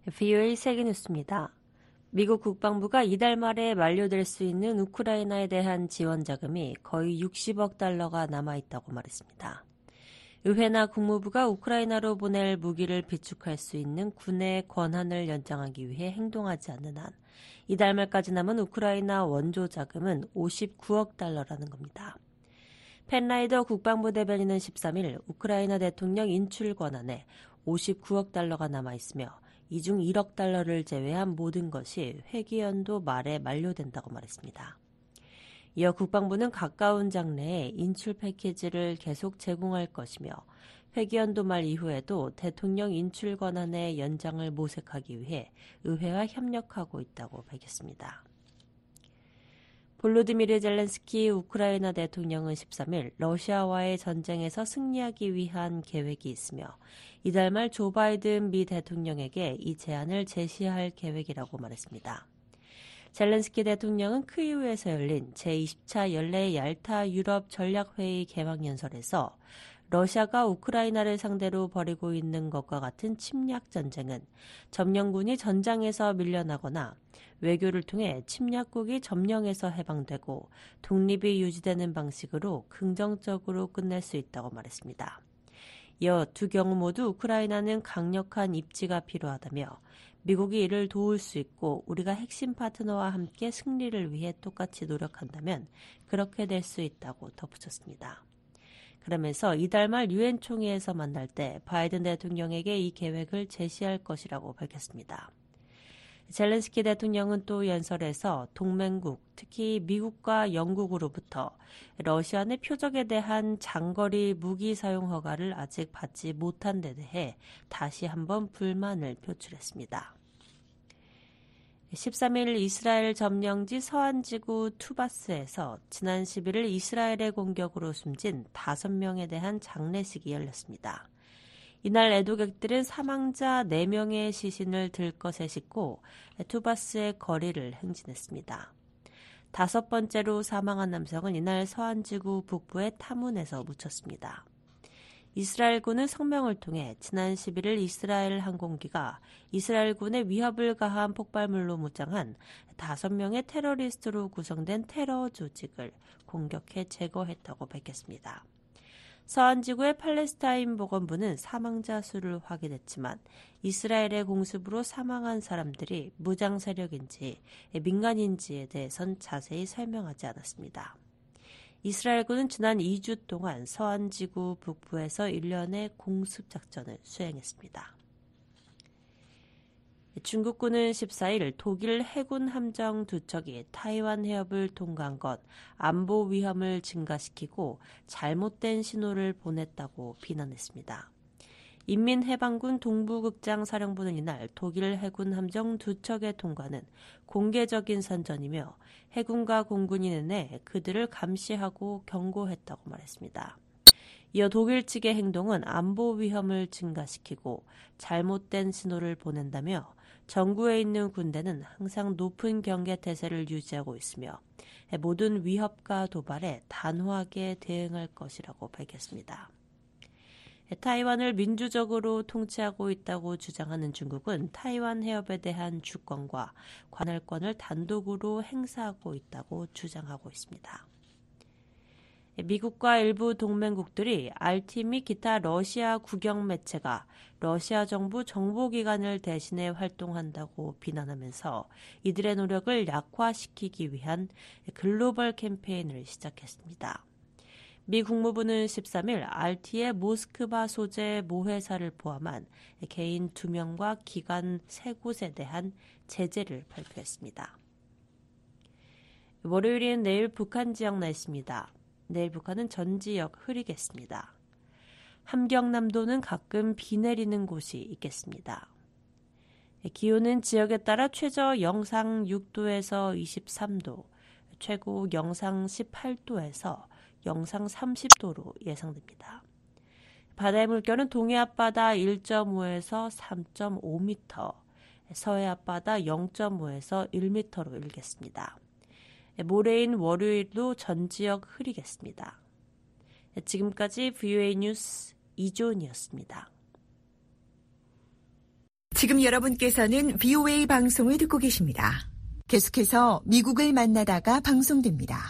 VOA 세계뉴스입니다. 미국 국방부가 이달 말에 만료될 수 있는 우크라이나에 대한 지원 자금이 거의 60억 달러가 남아있다고 말했습니다. 의회나 국무부가 우크라이나로 보낼 무기를 비축할 수 있는 군의 권한을 연장하기 위해 행동하지 않는 한 이달 말까지 남은 우크라이나 원조 자금은 59억 달러라는 겁니다. 펜라이더 국방부 대변인은 13일 우크라이나 대통령 인출 권한에 59억 달러가 남아있으며 이 중 1억 달러를 제외한 모든 것이 회기연도 말에 만료된다고 말했습니다. 이어 국방부는 가까운 장래에 인출 패키지를 계속 제공할 것이며 회기연도 말 이후에도 대통령 인출 권한의 연장을 모색하기 위해 의회와 협력하고 있다고 밝혔습니다. 볼로디미르 젤렌스키 우크라이나 대통령은 13일 러시아와의 전쟁에서 승리하기 위한 계획이 있으며 이달 말 조 바이든 미 대통령에게 이 제안을 제시할 계획이라고 말했습니다. 젤렌스키 대통령은 키이우에서 열린 제20차 연례 얄타 유럽 전략회의 개막연설에서 러시아가 우크라이나를 상대로 벌이고 있는 것과 같은 침략 전쟁은 점령군이 전장에서 밀려나거나 외교를 통해 침략국이 점령에서 해방되고 독립이 유지되는 방식으로 긍정적으로 끝낼 수 있다고 말했습니다. 이어 두 경우 모두 우크라이나는 강력한 입지가 필요하다며 미국이 이를 도울 수 있고 우리가 핵심 파트너와 함께 승리를 위해 똑같이 노력한다면 그렇게 될 수 있다고 덧붙였습니다. 그러면서 이달 말 유엔 총회에서 만날 때 바이든 대통령에게 이 계획을 제시할 것이라고 밝혔습니다. 젤렌스키 대통령은 또 연설에서 동맹국, 특히 미국과 영국으로부터 러시아 내 표적에 대한 장거리 무기 사용 허가를 아직 받지 못한 데 대해 다시 한번 불만을 표출했습니다. 13일 이스라엘 점령지 서안지구 투바스에서 지난 11일 이스라엘의 공격으로 숨진 5명에 대한 장례식이 열렸습니다. 이날 애도객들은 사망자 4명의 시신을 들것에 싣고 투바스의 거리를 행진했습니다. 5번째로 사망한 남성은 이날 서안지구 북부의 타문에서 묻혔습니다. 이스라엘군은 성명을 통해 지난 11일 이스라엘 항공기가 이스라엘군의 위협을 가한 폭발물로 무장한 5명의 테러리스트로 구성된 테러 조직을 공격해 제거했다고 밝혔습니다. 서안지구의 팔레스타인 보건부는 사망자 수를 확인했지만 이스라엘의 공습으로 사망한 사람들이 무장 세력인지 민간인지에 대해선 자세히 설명하지 않았습니다. 이스라엘군은 지난 2주 동안 서안지구 북부에서 일련의 공습작전을 수행했습니다. 중국군은 14일 독일 해군 함정 2척이 타이완 해협을 통과한 것 안보 위험을 증가시키고 잘못된 신호를 보냈다고 비난했습니다. 인민해방군 동부극장사령부는 이날 독일 해군 함정 2척의 통과는 공개적인 선전이며 해군과 공군이 내내 그들을 감시하고 경고했다고 말했습니다. 이어 독일 측의 행동은 안보 위험을 증가시키고 잘못된 신호를 보낸다며 정부에 있는 군대는 항상 높은 경계 태세를 유지하고 있으며 모든 위협과 도발에 단호하게 대응할 것이라고 밝혔습니다. 타이완을 민주적으로 통치하고 있다고 주장하는 중국은 타이완 해협에 대한 주권과 관할권을 단독으로 행사하고 있다고 주장하고 있습니다. 미국과 일부 동맹국들이 RT 및 기타 러시아 국영 매체가 러시아 정부 정보기관을 대신해 활동한다고 비난하면서 이들의 노력을 약화시키기 위한 글로벌 캠페인을 시작했습니다. 미 국무부는 13일 RT의 모스크바 소재 모회사를 포함한 개인 2명과 기관 3곳에 대한 제재를 발표했습니다. 월요일인 내일 북한 지역 날씨입니다. 내일 북한은 전 지역 흐리겠습니다. 함경남도는 가끔 비 내리는 곳이 있겠습니다. 기온은 지역에 따라 최저 영상 6도에서 23도, 최고 영상 18도에서 영상 30도로 예상됩니다. 바다의 물결은 동해 앞바다 1.5에서 3.5m, 서해 앞바다 0.5에서 1m로 일겠습니다. 모레인 월요일도 전 지역 흐리겠습니다. 지금까지 VOA 뉴스 이조은이었습니다. 지금 여러분께서는 VOA 방송을 듣고 계십니다. 계속해서 미국을 만나다가 방송됩니다.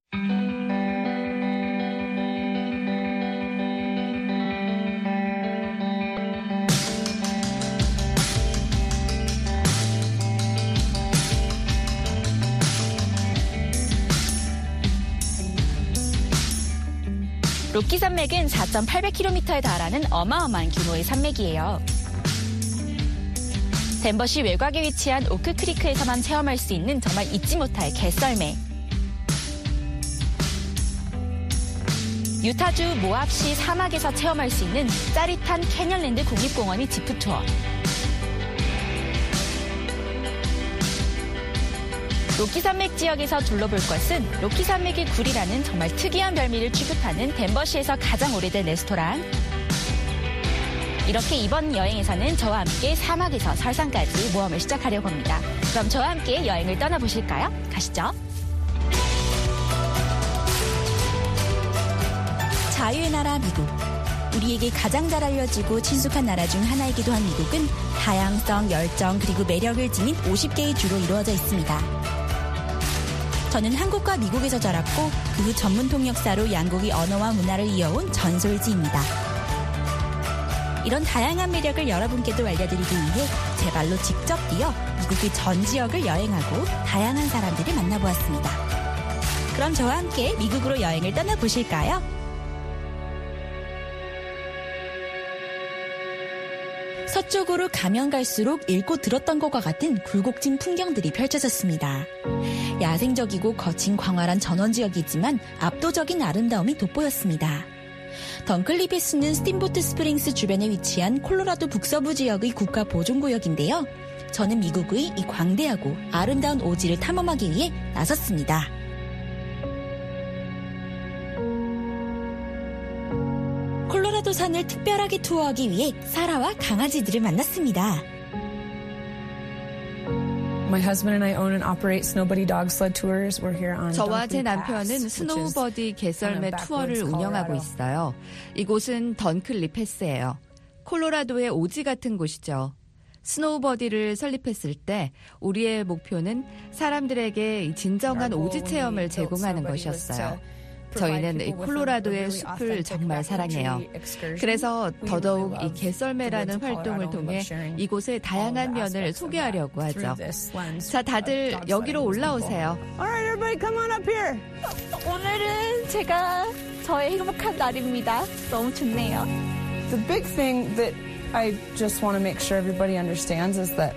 로키 산맥은 4,800km에 달하는 어마어마한 규모의 산맥이에요. 덴버시 외곽에 위치한 오크 크리크에서만 체험할 수 있는 정말 잊지 못할 개썰매. 유타주 모압시 사막에서 체험할 수 있는 짜릿한 캐년랜드 국립공원의 지프 투어. 로키 산맥 지역에서 둘러볼 것은 로키 산맥의 굴이라는 정말 특이한 별미를 취급하는 덴버시에서 가장 오래된 레스토랑. 이렇게 이번 여행에서는 저와 함께 사막에서 설상까지 모험을 시작하려고 합니다. 그럼 저와 함께 여행을 떠나보실까요? 가시죠. 자유의 나라 미국. 우리에게 가장 잘 알려지고 친숙한 나라 중 하나이기도 한 미국은 다양성, 열정, 그리고 매력을 지닌 50개의 주로 이루어져 있습니다. 저는 한국과 미국에서 자랐고 그 후 전문 통역사로 양국의 언어와 문화를 이어온 전솔지입니다. 이런 다양한 매력을 여러분께도 알려드리기 위해 제 발로 직접 뛰어 미국의 전 지역을 여행하고 다양한 사람들을 만나보았습니다. 그럼 저와 함께 미국으로 여행을 떠나보실까요? 서쪽으로 가면 갈수록 읽고 들었던 것과 같은 굴곡진 풍경들이 펼쳐졌습니다. 야생적이고 거친 광활한 전원지역이지만 압도적인 아름다움이 돋보였습니다. 덩클리패스는 스팀보트 스프링스 주변에 위치한 콜로라도 북서부 지역의 국가보존구역인데요. 저는 미국의 이 광대하고 아름다운 오지를 탐험하기 위해 나섰습니다. 콜로라도 산을 특별하게 투어하기 위해 사라와 강아지들을 만났습니다. 저와 제 남편은 스노우버디 개썰매 투어를 운영하고 있어요. 이곳은 던클리 패스예요. 콜로라도의 오지 같은 곳이죠. 스노우버디를 설립했을 때 우리의 목표는 사람들에게 진정한 오지 체험을 제공하는 것이었어요. 저희는 이 콜로라도의 숲을 정말 사랑해요. 그래서 더더욱 이 개썰매라는 활동을 통해 이곳의 다양한 면을 소개하려고 하죠. 자, 다들 여기로 올라오세요. Alright, everybody come on up here. 오늘은 제가 저의 행복한 날입니다. 너무 좋네요. The big thing that I just want to make sure everybody understands is that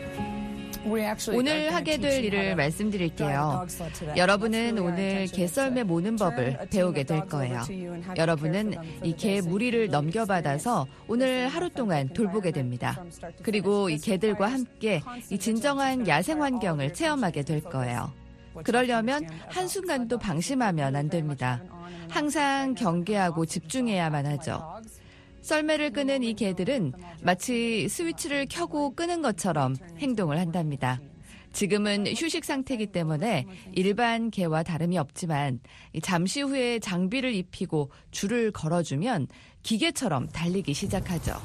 오늘 하게 될 일을 말씀드릴게요. 여러분은 오늘 개썰매 모는 법을 배우게 될 거예요. 여러분은 이 개 무리를 넘겨받아서 오늘 하루 동안 돌보게 됩니다. 그리고 이 개들과 함께 이 진정한 야생 환경을 체험하게 될 거예요. 그러려면 한순간도 방심하면 안 됩니다. 항상 경계하고 집중해야만 하죠. 썰매를 끄는 이 개들은 마치 스위치를 켜고 끄는 것처럼 행동을 한답니다. 지금은 휴식 상태이기 때문에 일반 개와 다름이 없지만 잠시 후에 장비를 입히고 줄을 걸어주면 기계처럼 달리기 시작하죠.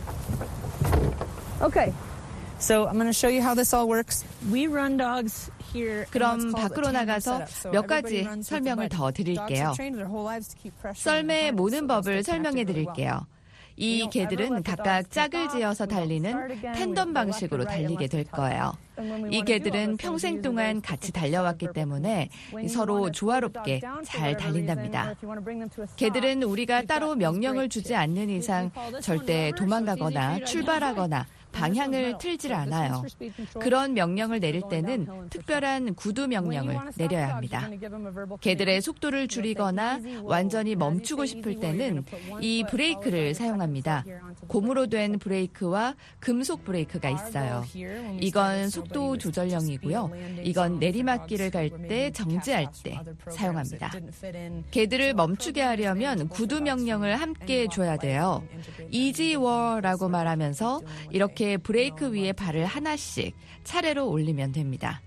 Okay. So I'm going to show you how this all works. We run dogs here. 그럼 밖으로 나가서 몇 가지 설명을 더 드릴게요. 썰매 모는 법을 설명해 드릴게요. 이 개들은 각각 짝을 지어서 달리는 텐덤 방식으로 달리게 될 거예요. 이 개들은 평생 동안 같이 달려왔기 때문에 서로 조화롭게 잘 달린답니다. 개들은 우리가 따로 명령을 주지 않는 이상 절대 도망가거나 출발하거나 방향을 틀질 않아요. 그런 명령을 내릴 때는 특별한 구두 명령을 내려야 합니다. 개들의 속도를 줄이거나 완전히 멈추고 싶을 때는 이 브레이크를 사용합니다. 고무로 된 브레이크와 금속 브레이크가 있어요. 이건 속도 조절형이고요. 이건 내리막길을 갈 때, 정지할 때 사용합니다. 개들을 멈추게 하려면 구두 명령을 함께 줘야 돼요. 이지워라고 말하면서 이렇게 브레이크 위에 발을 하나씩 차례로 올리면 됩니다.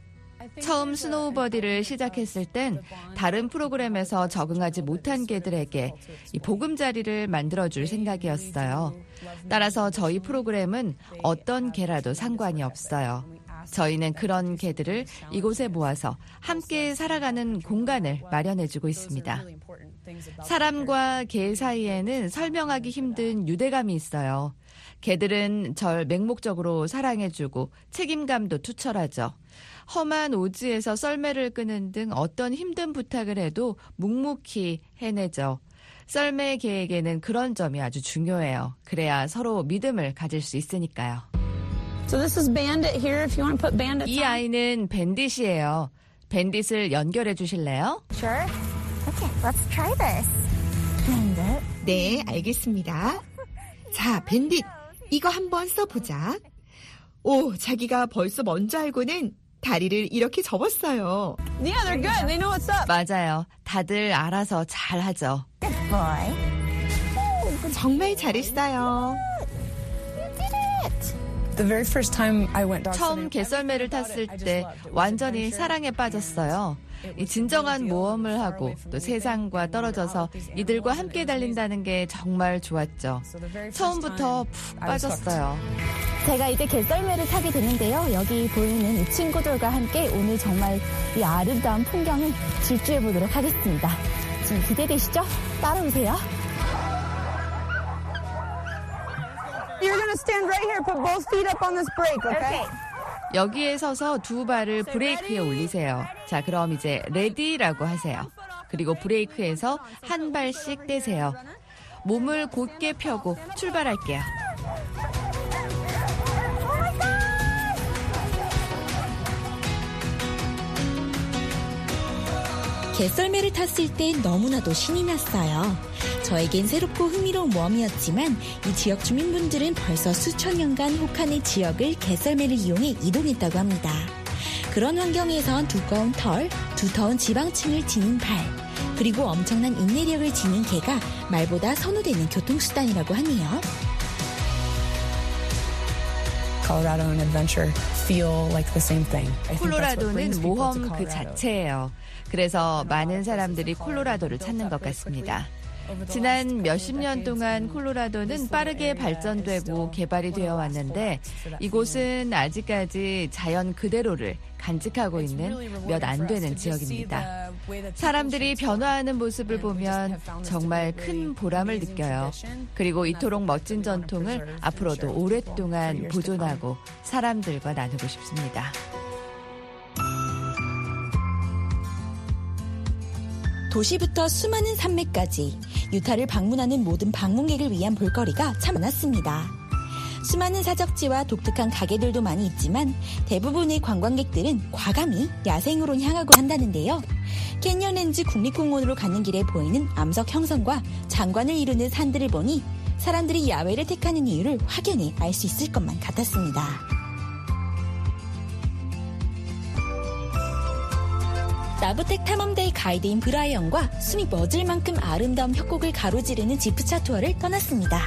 처음 스노우버디를 시작했을 땐 다른 프로그램에서 적응하지 못한 개들에게 이 보금자리를 만들어줄 생각이었어요. 따라서 저희 프로그램은 어떤 개라도 상관이 없어요. 저희는 그런 개들을 이곳에 모아서 함께 살아가는 공간을 마련해주고 있습니다. 사람과 개 사이에는 설명하기 힘든 유대감이 있어요. 개들은 절 맹목적으로 사랑해주고 책임감도 투철하죠. 험한 오지에서 썰매를 끄는 등 어떤 힘든 부탁을 해도 묵묵히 해내죠. 썰매 개에게는 그런 점이 아주 중요해요. 그래야 서로 믿음을 가질 수 있으니까요. So this is Bandit here. If you want to put Bandit. 이 아이는 밴딧이에요. 밴딧을 연결해 주실래요? Sure. Okay, let's try this. Bandit. 네, 알겠습니다. 자, 밴딧, 이거 한번 써보자. 오, 자기가 벌써 먼저 알고는 다리를 이렇게 접었어요. Yeah, they're good. They know what's up. 맞아요. 다들 알아서 잘하죠. Good boy. 정말 잘했어요. The very first time I went dog 처음 개썰매를 탔을 때 완전히 사랑에 빠졌어요. 이 진정한 모험을 하고 또 세상과 떨어져서 이들과 함께 달린다는 게 정말 좋았죠. 처음부터 푹 빠졌어요. 제가 이제 개썰매를 타게 되는데요. 여기 보이는 이 친구들과 함께 오늘 정말 이 아름다운 풍경을 질주해 보도록 하겠습니다. 지금 기대되시죠? 따라오세요. You're going to stand right here. Put both feet up on this brake, okay? 여기에 서서 두 발을 브레이크에 올리세요. 자, 그럼 이제 레디라고 하세요. 그리고 브레이크에서 한 발씩 떼세요. 몸을 곧게 펴고 출발할게요. 개썰매를 탔을 땐 너무나도 신이 났어요. 저에겐 새롭고 흥미로운 모험이었지만 이 지역 주민분들은 벌써 수천 년간 혹한의 지역을 개썰매를 이용해 이동했다고 합니다. 그런 환경에선 두꺼운 털, 두터운 지방층을 지닌 발, 그리고 엄청난 인내력을 지닌 개가 말보다 선호되는 교통수단이라고 하네요. Colorado and adventure feel like the same thing. 콜로라도는 모험 그 자체예요. 그래서 많은 사람들이 콜로라도를 찾는 것 같습니다. 지난 몇십 년 동안 콜로라도는 빠르게 발전되고 개발이 되어 왔는데 이곳은 아직까지 자연 그대로를 간직하고 있는 몇 안 되는 지역입니다. 사람들이 변화하는 모습을 보면 정말 큰 보람을 느껴요. 그리고 이토록 멋진 전통을 앞으로도 오랫동안 보존하고 사람들과 나누고 싶습니다. 도시부터 수많은 산맥까지 유타를 방문하는 모든 방문객을 위한 볼거리가 참 많았습니다. 수많은 사적지와 독특한 가게들도 많이 있지만 대부분의 관광객들은 과감히 야생으로 향하고 한다는데요. 캐니언랜즈 국립공원으로 가는 길에 보이는 암석 형성과 장관을 이루는 산들을 보니 사람들이 야외를 택하는 이유를 확연히 알 수 있을 것만 같았습니다. 나부텍 탐험대의 가이드인 브라이언과 숨이 멎을 만큼 아름다운 협곡을 가로지르는 지프차 투어를 떠났습니다.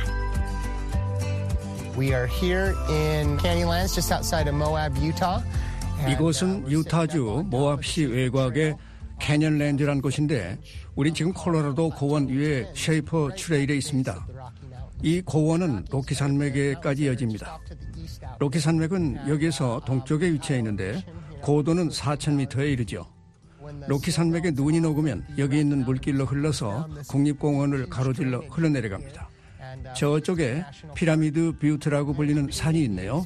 We are here in Canyonlands, just outside of Moab, Utah. 이곳은 유타주 모압시 외곽의 캐년랜드라는 곳인데 우린 지금 콜로라도 고원 위에 쉐이퍼 트레일에 있습니다. 이 고원은 로키 산맥에까지 이어집니다. 로키 산맥은 여기에서 동쪽에 위치해 있는데 고도는 4,000m에 이르죠. 로키 산맥에 눈이 녹으면 여기 있는 물길로 흘러서 국립공원을 가로질러 흘러내려갑니다. 저쪽에 피라미드 뷰트라고 불리는 산이 있네요.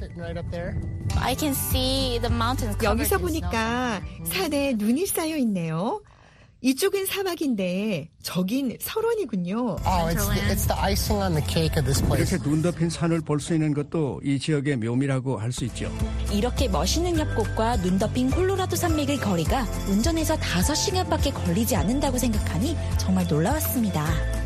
여기서 보니까 산에 눈이 쌓여 있네요. 이쪽은 사막인데 저긴 설원이군요. It's the icing on the cake of this place. 이렇게 눈 덮인 산을 볼 수 있는 것도 이 지역의 묘미라고 할 수 있죠. 이렇게 멋있는 협곡과 눈 덮인 콜로라도 산맥의 거리가 운전해서 5시간밖에 걸리지 않는다고 생각하니 정말 놀라웠습니다.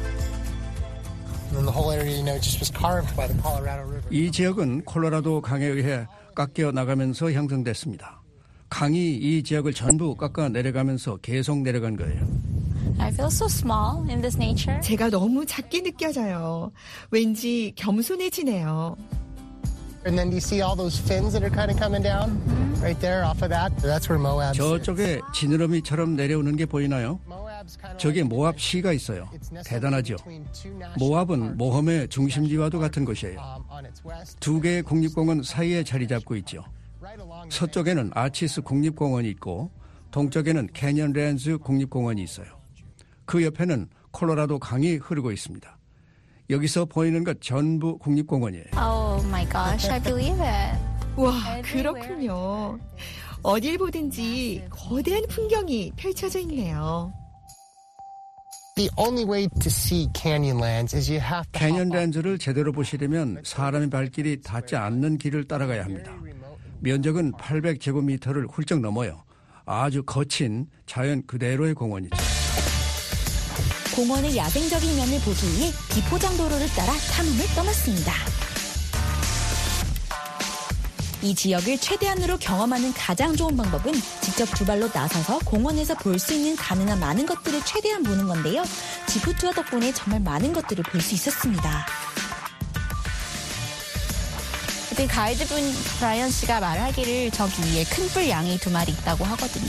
이 지역은 콜로라도 강에 의해 깎여 나가면서 형성됐습니다. 강이 이 지역을 전부 깎아 내려가면서 계속 내려간 거예요. I feel so small in this nature. 제가 너무 작게 느껴져요. 왠지 겸손해지네요. And then do you see all those fins that are kind of coming down right there off of that? That's where Moab's. 저쪽에 지느러미처럼 내려오는 게 보이나요? 저게 모압 시가 있어요. 대단하죠. 모압은 모험의 중심지와도 같은 곳이에요. 두 개의 국립공원 사이에 자리 잡고 있죠. 서쪽에는 아치스 국립공원이 있고 동쪽에는 캐년랜즈 국립공원이 있어요. 그 옆에는 콜로라도 강이 흐르고 있습니다. 여기서 보이는 것 전부 국립공원이에요. Oh my gosh, I believe it. 와, 그렇군요. 어딜 보든지 거대한 풍경이 펼쳐져 있네요. The only way to see Canyonlands is you have to. 캐년랜즈를 제대로 보시려면 사람의 발길이 닿지 않는 길을 따라가야 합니다. 면적은 800제곱미터를 훌쩍 넘어요. 아주 거친 자연 그대로의 공원이죠. 공원의 야생적인 면을 보기 위해 비포장도로를 따라 탐험을 떠났습니다. 이 지역을 최대한으로 경험하는 가장 좋은 방법은 직접 두 발로 나서서 공원에서 볼 수 있는 가능한 많은 것들을 최대한 보는 건데요. 지프 투어 덕분에 정말 많은 것들을 볼 수 있었습니다. 그때 가이드분 브라이언 씨가 말하기를 저기 위에 큰 뿔 양이 2마리 있다고 하거든요.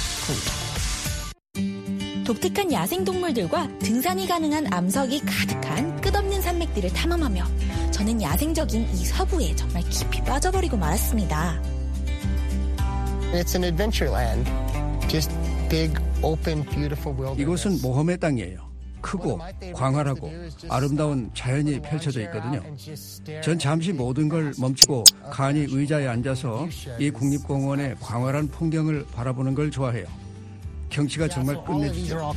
독특한 야생동물들과 등산이 가능한 암석이 가득한 끝없는 산맥들을 탐험하며 저는 야생적인 이 서부에 정말 깊이 빠져버리고 말았습니다. It's an adventure land. Just big, open, beautiful wilderness. 이곳은 모험의 땅이에요. 크고 광활하고 아름다운 자연이 펼쳐져 있거든요. 전 잠시 모든 걸 멈추고 간이 의자에 앉아서 이 국립공원의 광활한 풍경을 바라보는 걸 좋아해요. 경치가 정말 끝내주죠.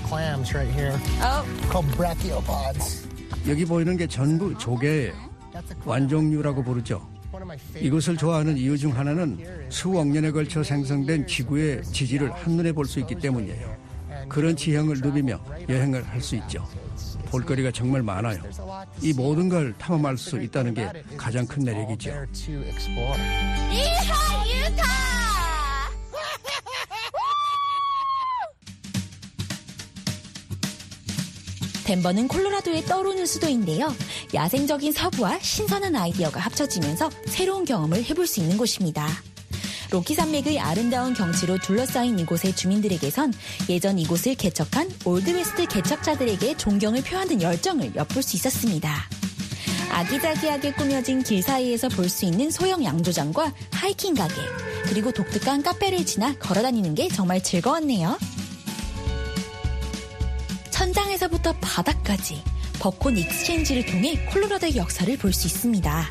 여기 보이는 게 전부 조개예요. 완종류라고 부르죠. 이곳을 좋아하는 이유 중 하나는 수억 년에 걸쳐 생성된 지구의 지지를 한눈에 볼 수 있기 때문이에요. 그런 지형을 누비며 여행을 할 수 있죠. 볼거리가 정말 많아요. 이 모든 걸 탐험할 수 있다는 게 가장 큰 매력이죠. 덴버는 콜로라도의 떠오르는 수도인데요. 야생적인 서부와 신선한 아이디어가 합쳐지면서 새로운 경험을 해볼 수 있는 곳입니다. 로키 산맥의 아름다운 경치로 둘러싸인 이곳의 주민들에게선 예전 이곳을 개척한 올드웨스트 개척자들에게 존경을 표하는 열정을 엿볼 수 있었습니다. 아기자기하게 꾸며진 길 사이에서 볼 수 있는 소형 양조장과 하이킹 가게, 그리고 독특한 카페를 지나 걸어다니는 게 정말 즐거웠네요. 천장에서부터 바닥까지 벚꽃 익스체인지를 통해 콜로라도의 역사를 볼 수 있습니다.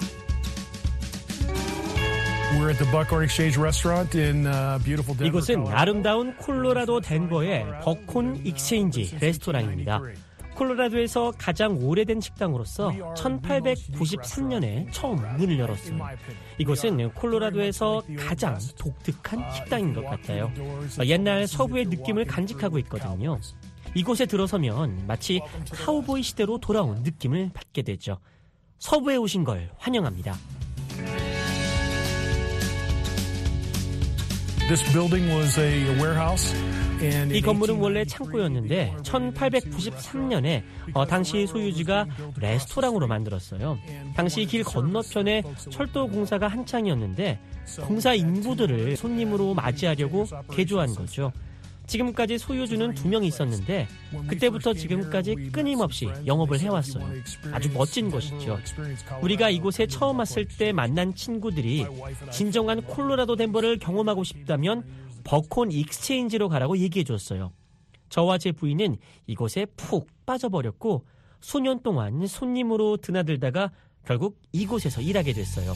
이곳은 아름다운 콜로라도 덴버의 벚꽃 익스체인지 레스토랑입니다. 콜로라도에서 가장 오래된 식당으로서 1893년에 처음 문을 열었어요. 이곳은 콜로라도에서 가장 독특한 식당인 것 같아요. 옛날 서부의 느낌을 간직하고 있거든요. 이곳에 들어서면 마치 카우보이 시대로 돌아온 느낌을 받게 되죠. 서부에 오신 걸 환영합니다. 이 건물은 원래 창고였는데 1893년에 당시 소유주가 레스토랑으로 만들었어요. 당시 길 건너편에 철도 공사가 한창이었는데 공사 인부들을 손님으로 맞이하려고 개조한 거죠. 지금까지 소유주는 2명이 있었는데 그때부터 지금까지 끊임없이 영업을 해왔어요. 아주 멋진 곳이죠. 우리가 이곳에 처음 왔을 때 만난 친구들이 진정한 콜로라도 덴버를 경험하고 싶다면 벚꽃 익스체인지로 가라고 얘기해줬어요. 저와 제 부인은 이곳에 푹 빠져버렸고 수년 동안 손님으로 드나들다가 결국 이곳에서 일하게 됐어요.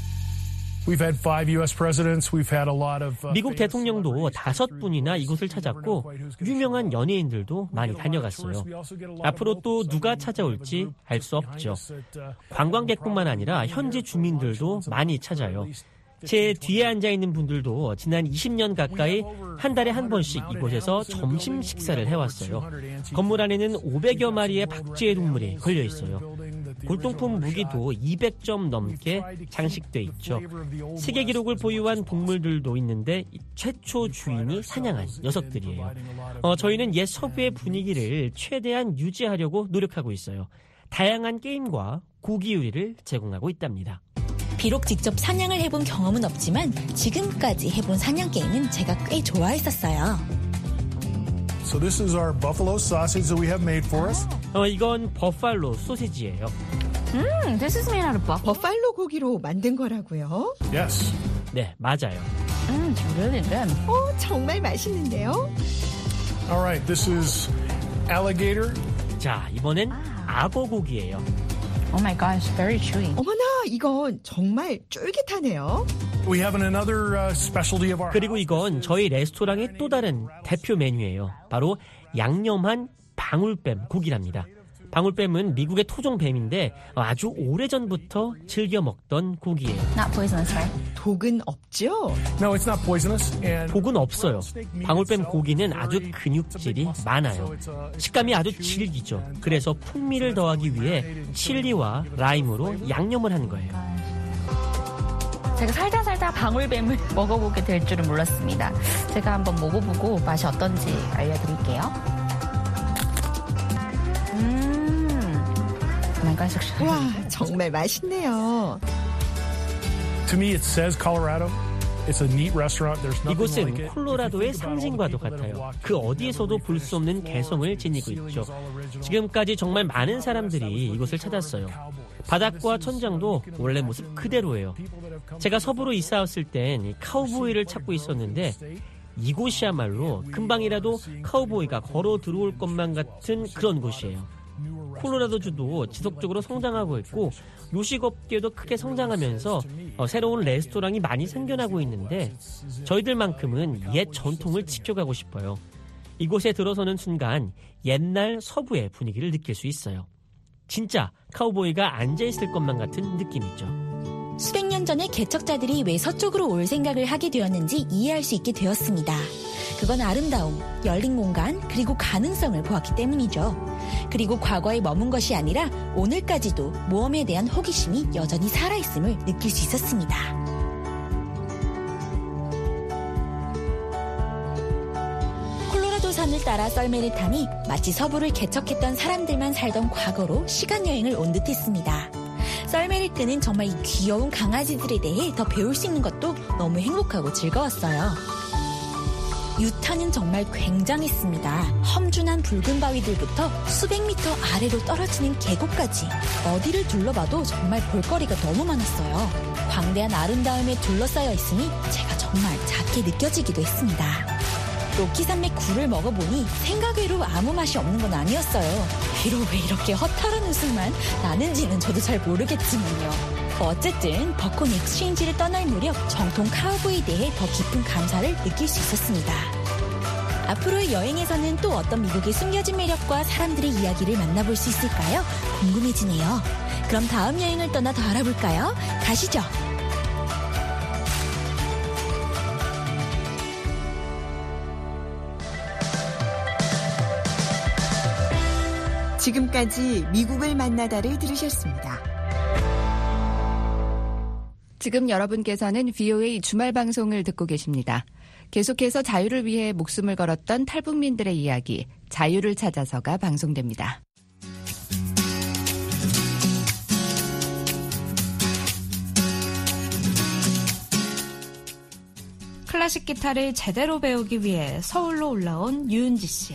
미국 대통령도 5분이나 이곳을 찾았고 유명한 연예인들도 많이 다녀갔어요. 앞으로 또 누가 찾아올지 알 수 없죠. 관광객뿐만 아니라 현지 주민들도 많이 찾아요. 제 뒤에 앉아있는 분들도 지난 20년 가까이 한 달에 한 번씩 이곳에서 점심 식사를 해왔어요. 건물 안에는 500여 마리의 박쥐의 동물이 걸려있어요. 골동품 무기도 200점 넘게 장식돼 있죠. 세계 기록을 보유한 동물들도 있는데 최초 주인이 사냥한 녀석들이에요. 저희는 옛 서부의 분위기를 최대한 유지하려고 노력하고 있어요. 다양한 게임과 고기 요리를 제공하고 있답니다. 비록 직접 사냥을 해본 경험은 없지만 지금까지 해본 사냥 게임은 제가 꽤 좋아했었어요. So this is our buffalo sausage that we have made for us. 이건 버팔로 소시지예요. This is made out of buffalo. 버팔로 고기로 만든 거라고요? Yes. 네, 맞아요. It's really good. 정말 맛있는데요? All right, this is alligator. 자, 이번엔 악어 고기예요. Oh my gosh, very chewy. 어머나, 이건 정말 쫄깃하네요. We have another specialty of our. 그리고 이건 저희 레스토랑의 또 다른 대표 메뉴예요. 바로 양념한 방울뱀 고기랍니다. 방울뱀은 미국의 토종뱀인데 아주 오래전부터 즐겨 먹던 고기예요. Not poisonous, right? 독은 없죠? No, it's not poisonous. And 독은 없어요. 방울뱀 고기는 아주 근육질이 많아요. 식감이 아주 질기죠. 그래서 풍미를 더하기 위해 칠리와 라임으로 양념을 한 거예요. 제가 살다 방울뱀을 먹어보게 될 줄은 몰랐습니다. 제가 한번 먹어보고 맛이 어떤지 알려드릴게요. 와, 정말 맛있네요. to me, it says Colorado. It's a neat restaurant. There's nothing 이곳은 like it. 콜로라도의 상징과도 같아요. 그 어디에서도 볼 수 없는 개성을 지니고 있죠. 지금까지 정말 많은 사람들이 이곳을 찾았어요. 바닥과 천장도 원래 모습 그대로예요. 제가 서부로 이사 왔을 땐 카우보이를 찾고 있었는데 이곳이야말로 금방이라도 카우보이가 걸어 들어올 것만 같은 그런 곳이에요. 콜로라도주도 지속적으로 성장하고 있고 요식업계도 크게 성장하면서 새로운 레스토랑이 많이 생겨나고 있는데 저희들만큼은 옛 전통을 지켜가고 싶어요. 이곳에 들어서는 순간 옛날 서부의 분위기를 느낄 수 있어요. 진짜 카우보이가 앉아있을 것만 같은 느낌이죠. 수백 년 전에 개척자들이 왜 서쪽으로 올 생각을 하게 되었는지 이해할 수 있게 되었습니다. 그건 아름다움, 열린 공간, 그리고 가능성을 보았기 때문이죠. 그리고 과거에 머문 것이 아니라 오늘까지도 모험에 대한 호기심이 여전히 살아있음을 느낄 수 있었습니다. 콜로라도 산을 따라 썰매를 타니 마치 서부를 개척했던 사람들만 살던 과거로 시간여행을 온 듯했습니다. 썰매를 끄는 정말 이 귀여운 강아지들에 대해 더 배울 수 있는 것도 너무 행복하고 즐거웠어요. 유타는 정말 굉장했습니다. 험준한 붉은 바위들부터 수백 미터 아래로 떨어지는 계곡까지 어디를 둘러봐도 정말 볼거리가 너무 많았어요. 광대한 아름다움에 둘러싸여 있으니 제가 정말 작게 느껴지기도 했습니다. 로키 산맥 굴을 먹어보니 생각외로 아무 맛이 없는 건 아니었어요. 비록 왜 이렇게 허탈한 웃음만 나는지는 저도 잘 모르겠지만요. 어쨌든 벚꽃 익스체인지를 떠날 무렵 정통 카우보이에 대해 더 깊은 감사를 느낄 수 있었습니다. 앞으로의 여행에서는 또 어떤 미국의 숨겨진 매력과 사람들의 이야기를 만나볼 수 있을까요? 궁금해지네요. 그럼 다음 여행을 떠나 더 알아볼까요? 가시죠. 지금까지 미국을 만나다를 들으셨습니다. 지금 여러분께서는 VOA 주말 방송을 듣고 계십니다. 계속해서 자유를 위해 목숨을 걸었던 탈북민들의 이야기, 자유를 찾아서가 방송됩니다. 클래식 기타를 제대로 배우기 위해 서울로 올라온 유은지 씨.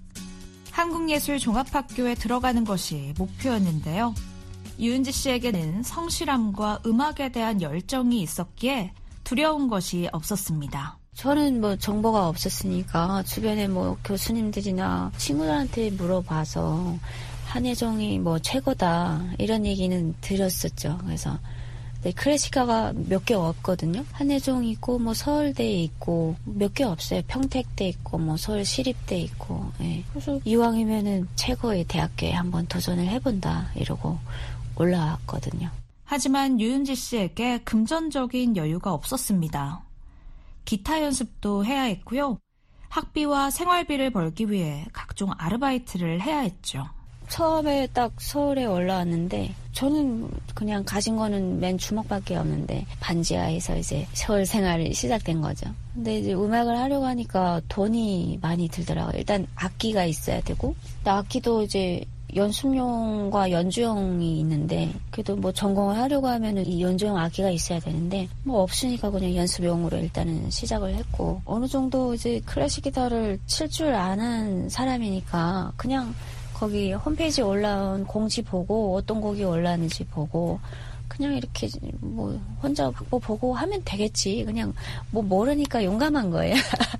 한국예술종합학교에 들어가는 것이 목표였는데요. 유은지 씨에게는 성실함과 음악에 대한 열정이 있었기에 두려운 것이 없었습니다. 저는 정보가 없었으니까 주변에 교수님들이나 친구들한테 물어봐서 한예종이 최고다 이런 얘기는 들었었죠. 그래서 클래식가가 몇 개 없거든요. 한예종 있고 서울대에 있고 몇 개 없어요. 평택대 있고 서울시립대 있고. 예. 그래서 이왕이면은 최고의 대학교에 한번 도전을 해본다 이러고 올라왔거든요. 하지만 유은지 씨에게 금전적인 여유가 없었습니다. 기타 연습도 해야 했고요. 학비와 생활비를 벌기 위해 각종 아르바이트를 해야 했죠. 처음에 딱 서울에 올라왔는데 저는 그냥 가진 거는 맨 주먹밖에 없는데 반지하에서 이제 서울 생활이 시작된 거죠. 근데 이제 음악을 하려고 하니까 돈이 많이 들더라고요. 일단 악기가 있어야 되고 악기도 이제 연습용과 연주용이 있는데 그래도 뭐 전공을 하려고 하면은 이 연주용 악기가 있어야 되는데 뭐 없으니까 그냥 연습용으로 일단은 시작을 했고 어느 정도 이제 클래식 기타를 칠 줄 아는 사람이니까 그냥 거기 홈페이지에 올라온 공지 보고 어떤 곡이 올라왔는지 보고 그냥 이렇게 뭐 혼자 뭐 보고 하면 되겠지. 그냥 뭐 모르니까 용감한 거예요.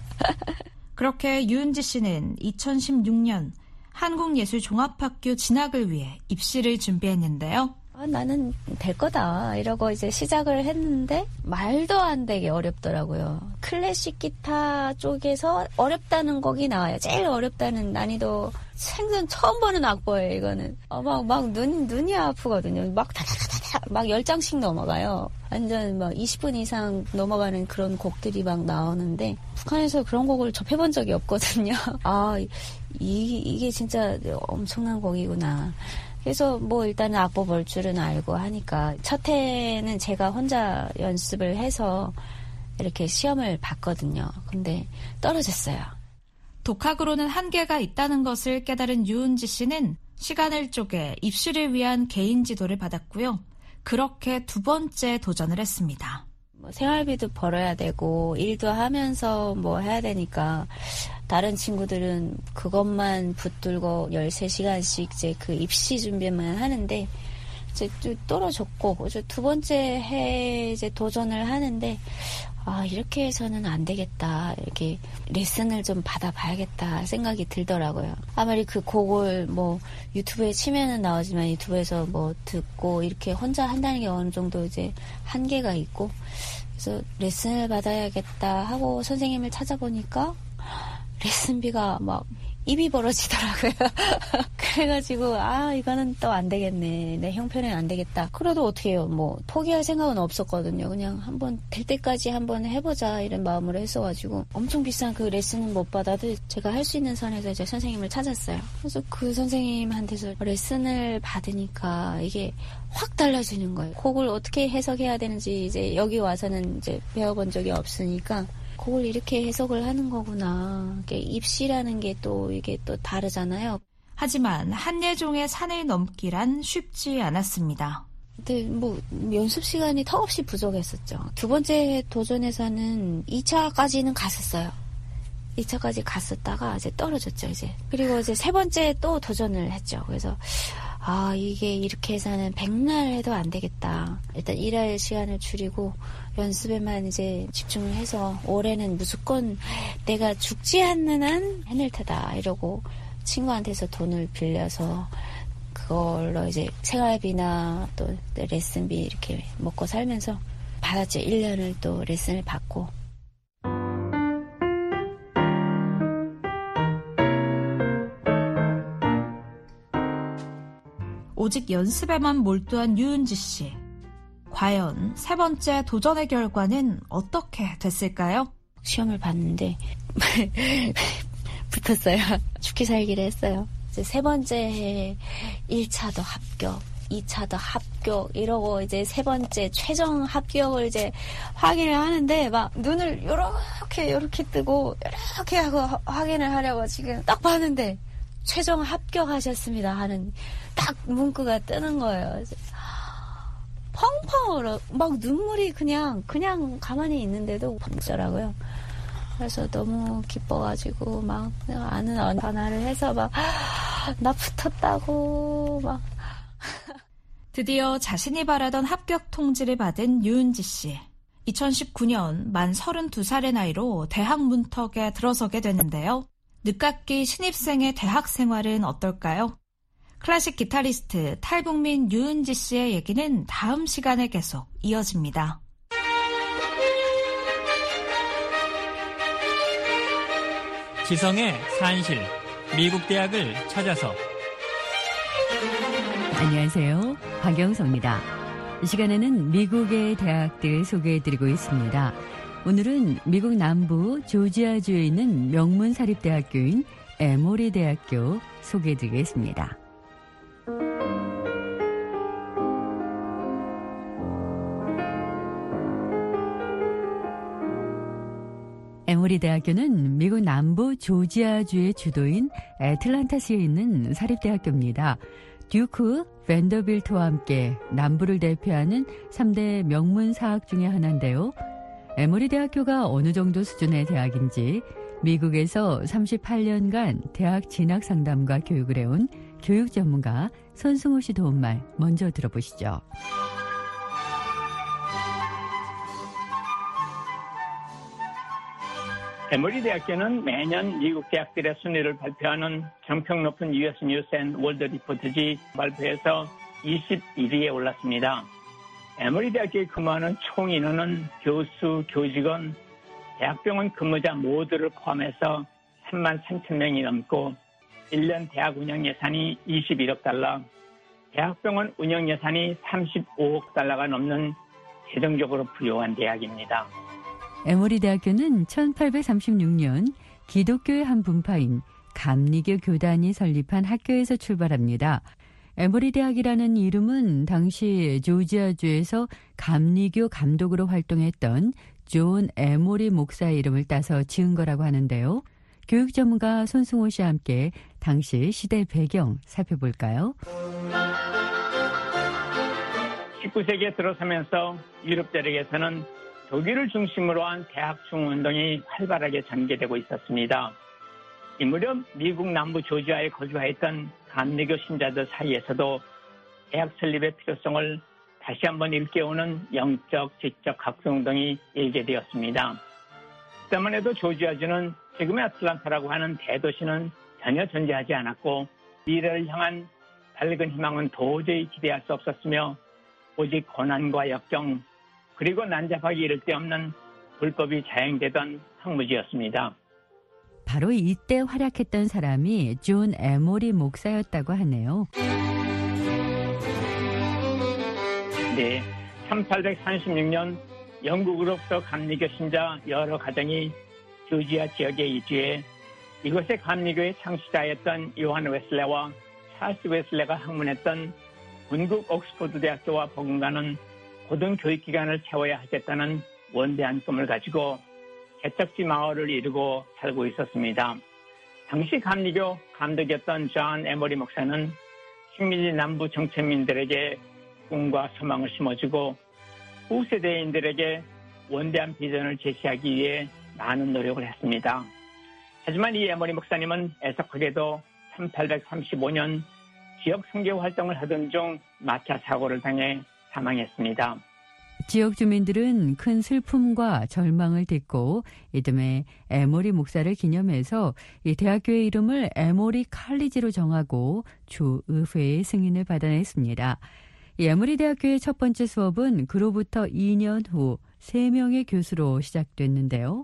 그렇게 유은지 씨는 2016년 한국예술종합학교 진학을 위해 입시를 준비했는데요. 나는 될 거다 이러고 이제 시작을 했는데 말도 안 되게 어렵더라고요. 클래식 기타 쪽에서 어렵다는 곡이 나와요. 제일 어렵다는 난이도 생전 처음 보는 악보예요. 이거는 막 눈이 아프거든요. 막 다다다다 막 10장씩 넘어가요. 완전 막 20분 이상 넘어가는 그런 곡들이 막 나오는데 북한에서 그런 곡을 접해본 적이 없거든요. 이게 진짜 엄청난 곡이구나. 그래서 뭐 일단은 악보 볼 줄은 알고 하니까 첫 해는 제가 혼자 연습을 해서 이렇게 시험을 봤거든요. 근데 떨어졌어요. 독학으로는 한계가 있다는 것을 깨달은 유은지 씨는 시간을 쪼개 입시를 위한 개인 지도를 받았고요. 그렇게 두 번째 도전을 했습니다. 생활비도 벌어야 되고 일도 하면서 뭐 해야 되니까 다른 친구들은 그것만 붙들고 13시간씩 이제 그 입시 준비만 하는데 이제 또 떨어졌고 이제 두 번째 해 이제 도전을 하는데 이렇게 해서는 안 되겠다. 이렇게 레슨을 좀 받아봐야겠다 생각이 들더라고요. 아무리 그 곡을 뭐 유튜브에 치면은 나오지만 유튜브에서 뭐 듣고 이렇게 혼자 한다는 게 어느 정도 이제 한계가 있고 그래서 레슨을 받아야겠다 하고 선생님을 찾아보니까 레슨비가 막 입이 벌어지더라고요. 그래가지고 이거는 또 안 되겠네. 내 형편은 안 되겠다. 그래도 어떻게 해요. 뭐 포기할 생각은 없었거든요. 그냥 한번 될 때까지 한번 해보자 이런 마음으로 했어가지고 엄청 비싼 그 레슨은 못 받아도 제가 할 수 있는 선에서 이제 선생님을 찾았어요. 그래서 그 선생님한테서 레슨을 받으니까 이게 확 달라지는 거예요. 곡을 어떻게 해석해야 되는지 이제 여기 와서는 이제 배워본 적이 없으니까 곡을 이렇게 해석을 하는 거구나. 입시라는 게 또 이게 또 다르잖아요. 하지만 한예종의 산을 넘기란 쉽지 않았습니다. 근데 뭐 연습 시간이 턱없이 부족했었죠. 두 번째 도전에서는 2차까지는 갔었어요. 2차까지 갔었다가 이제 떨어졌죠, 이제. 그리고 이제 세 번째 또 도전을 했죠. 그래서 이게 이렇게 해서는 백날 해도 안 되겠다. 일단 일할 시간을 줄이고 연습에만 이제 집중을 해서 올해는 무조건 내가 죽지 않는 한 해낼 테다 이러고 친구한테서 돈을 빌려서 그걸로 이제 생활비나 또 레슨비 이렇게 먹고 살면서 받았죠. 1년을 또 레슨을 받고. 오직 연습에만 몰두한 유은지 씨. 과연 세 번째 도전의 결과는 어떻게 됐을까요? 시험을 봤는데 붙었어요. 죽기 살기를 했어요. 이제 세 번째 1차도 합격, 2차도 합격 이러고 이제 세 번째 최종 합격을 이제 확인을 하는데 막 눈을 요렇게 뜨고 이렇게 하고 확인을 하려고 지금 딱 봤는데 최종 합격하셨습니다 하는 딱 문구가 뜨는 거예요. 펑펑 울어. 막 눈물이 그냥 가만히 있는데도 펑더라고요. 그래서 너무 기뻐가지고 막 아는 전화를 해서 막 나 붙었다고 막. 드디어 자신이 바라던 합격 통지를 받은 유은지 씨. 2019년 만 32살의 나이로 대학 문턱에 들어서게 됐는데요. 늦깎이 신입생의 대학 생활은 어떨까요? 클래식 기타리스트 탈북민 유은지 씨의 얘기는 다음 시간에 계속 이어집니다. 지성의 산실, 미국 대학을 찾아서. 안녕하세요. 박영서입니다. 이 시간에는 미국의 대학들 소개해드리고 있습니다. 오늘은 미국 남부 조지아주에 있는 명문 사립대학교인 에모리 대학교 소개해드리겠습니다. 에모리 대학교는 미국 남부 조지아주의 주도인 애틀란타시에 있는 사립대학교입니다. 듀크, 밴더빌트와 함께 남부를 대표하는 3대 명문 사학 중의 하나인데요. 에모리 대학교가 어느 정도 수준의 대학인지 미국에서 38년간 대학 진학 상담과 교육을 해온 교육 전문가 손승호 씨 도움말 먼저 들어보시죠. 에모리 대학교는 매년 미국 대학들의 순위를 발표하는 정평 높은 US News and World Report지 발표에서 21위에 올랐습니다. 에모리 대학교에 근무하는 총 인원은 교수, 교직원, 대학병원 근무자 모두를 포함해서 3만 3천 명이 넘고 1년 대학 운영 예산이 21억 달러, 대학병원 운영 예산이 35억 달러가 넘는 재정적으로 부유한 대학입니다. 에모리 대학교는 1836년 기독교의 한 분파인 감리교 교단이 설립한 학교에서 출발합니다. 에모리 대학이라는 이름은 당시 조지아주에서 감리교 감독으로 활동했던 존 에모리 목사의 이름을 따서 지은 거라고 하는데요. 교육 전문가 손승호 씨와 함께 당시 시대 배경 살펴볼까요? 19세기에 들어서면서 유럽 대륙에서는 독일을 중심으로 한 대학 중운동이 활발하게 전개되고 있었습니다. 이 무렵 미국 남부 조지아에 거주하였던 감리교 신자들 사이에서도 대학 설립의 필요성을 다시 한번 일깨우는 영적, 지적 학술운동이 일게되었습니다. 그때만 해도 조지아주는 지금의 아틀란타라고 하는 대도시는 전혀 존재하지 않았고 미래를 향한 밝은 희망은 도저히 기대할 수 없었으며 오직 고난과 역경 그리고 난잡하기 이를 데 없는 불법이 자행되던 황무지였습니다. 바로 이때 활약했던 사람이 존 에모리 목사였다고 하네요. 네, 1836년 영국으로부터 감리교 신자 여러 가정이 조지아 지역에 이주해 이곳의 감리교의 창시자였던 요한 웨슬레와 찰스 웨슬레가 학문했던 본국 옥스포드 대학교와 버금가는 고등교육기관을 채워야 하겠다는 원대한 꿈을 가지고 개척지 마을을 이루고 살고 있었습니다. 당시 감리교 감독이었던 존 에모리 목사는 식민지 남부 정착민들에게 꿈과 소망을 심어주고 후세대인들에게 원대한 비전을 제시하기 위해 많은 노력을 했습니다. 하지만 이 에모리 목사님은 애석하게도 1835년 지역 선교 활동을 하던 중 마차 사고를 당해 사망했습니다. 지역 주민들은 큰 슬픔과 절망을 딛고 이듬해 에모리 목사를 기념해서 이 대학교의 이름을 에모리 칼리지로 정하고 주의회의 승인을 받아냈습니다. 이 에모리 대학교의 첫 번째 수업은 그로부터 2년 후 3명의 교수로 시작됐는데요.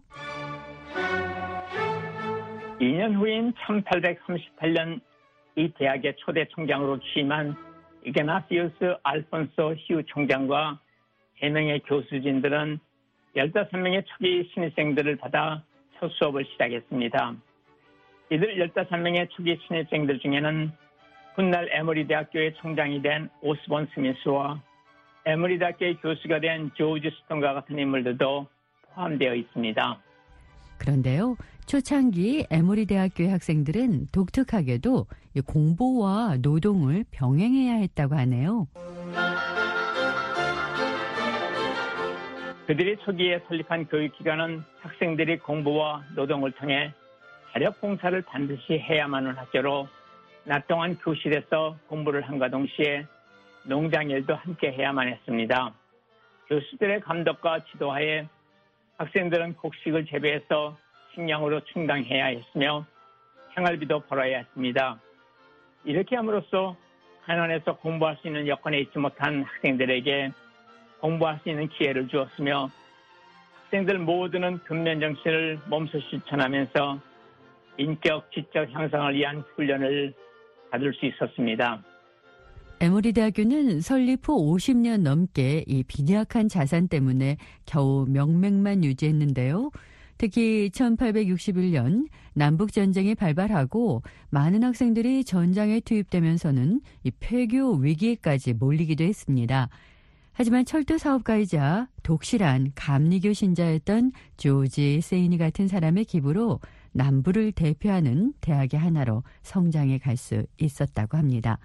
2년 후인 1838년 이 대학의 초대 총장으로 취임한 이그나시우스 알폰소 히우 총장과 3명의 교수진들은 15명의 초기 신입생들을 받아 첫 수업을 시작했습니다. 이들 15명의 초기 신입생들 중에는 훗날 에모리 대학교의 총장이 된 오스본 스미스와 에모리 대학교의 교수가 된 조지 스톤과 같은 인물들도 포함되어 있습니다. 그런데요, 초창기 에모리 대학교의 학생들은 독특하게도 공부와 노동을 병행해야 했다고 하네요. 그들이 초기에 설립한 교육기관은 학생들이 공부와 노동을 통해 자력봉사를 반드시 해야만 하는 학교로 낮 동안 교실에서 공부를 함과 동시에 농장일도 함께 해야만 했습니다. 교수들의 감독과 지도하에 학생들은 곡식을 재배해서 식량으로 충당해야 했으며 생활비도 벌어야 했습니다. 이렇게 함으로써 가난해서 공부할 수 있는 여건에 있지 못한 학생들에게 공부할 수 있는 기회를 주었으며 학생들 모두는 근면정신을 몸소 실천하면서 인격, 지적 향상을 위한 훈련을 받을 수 있었습니다. 에모리 대학교는 설립 후 50년 넘게 이 빈약한 자산 때문에 겨우 명맥만 유지했는데요. 특히 1861년 남북전쟁이 발발하고 많은 학생들이 전장에 투입되면서는 이 폐교 위기에까지 몰리기도 했습니다. 하지만 철도 사업가이자 독실한 감리교 신자였던 조지 세이니 같은 사람의 기부로 남부를 대표하는 대학의 하나로 성장해 갈 수 있었다고 합니다.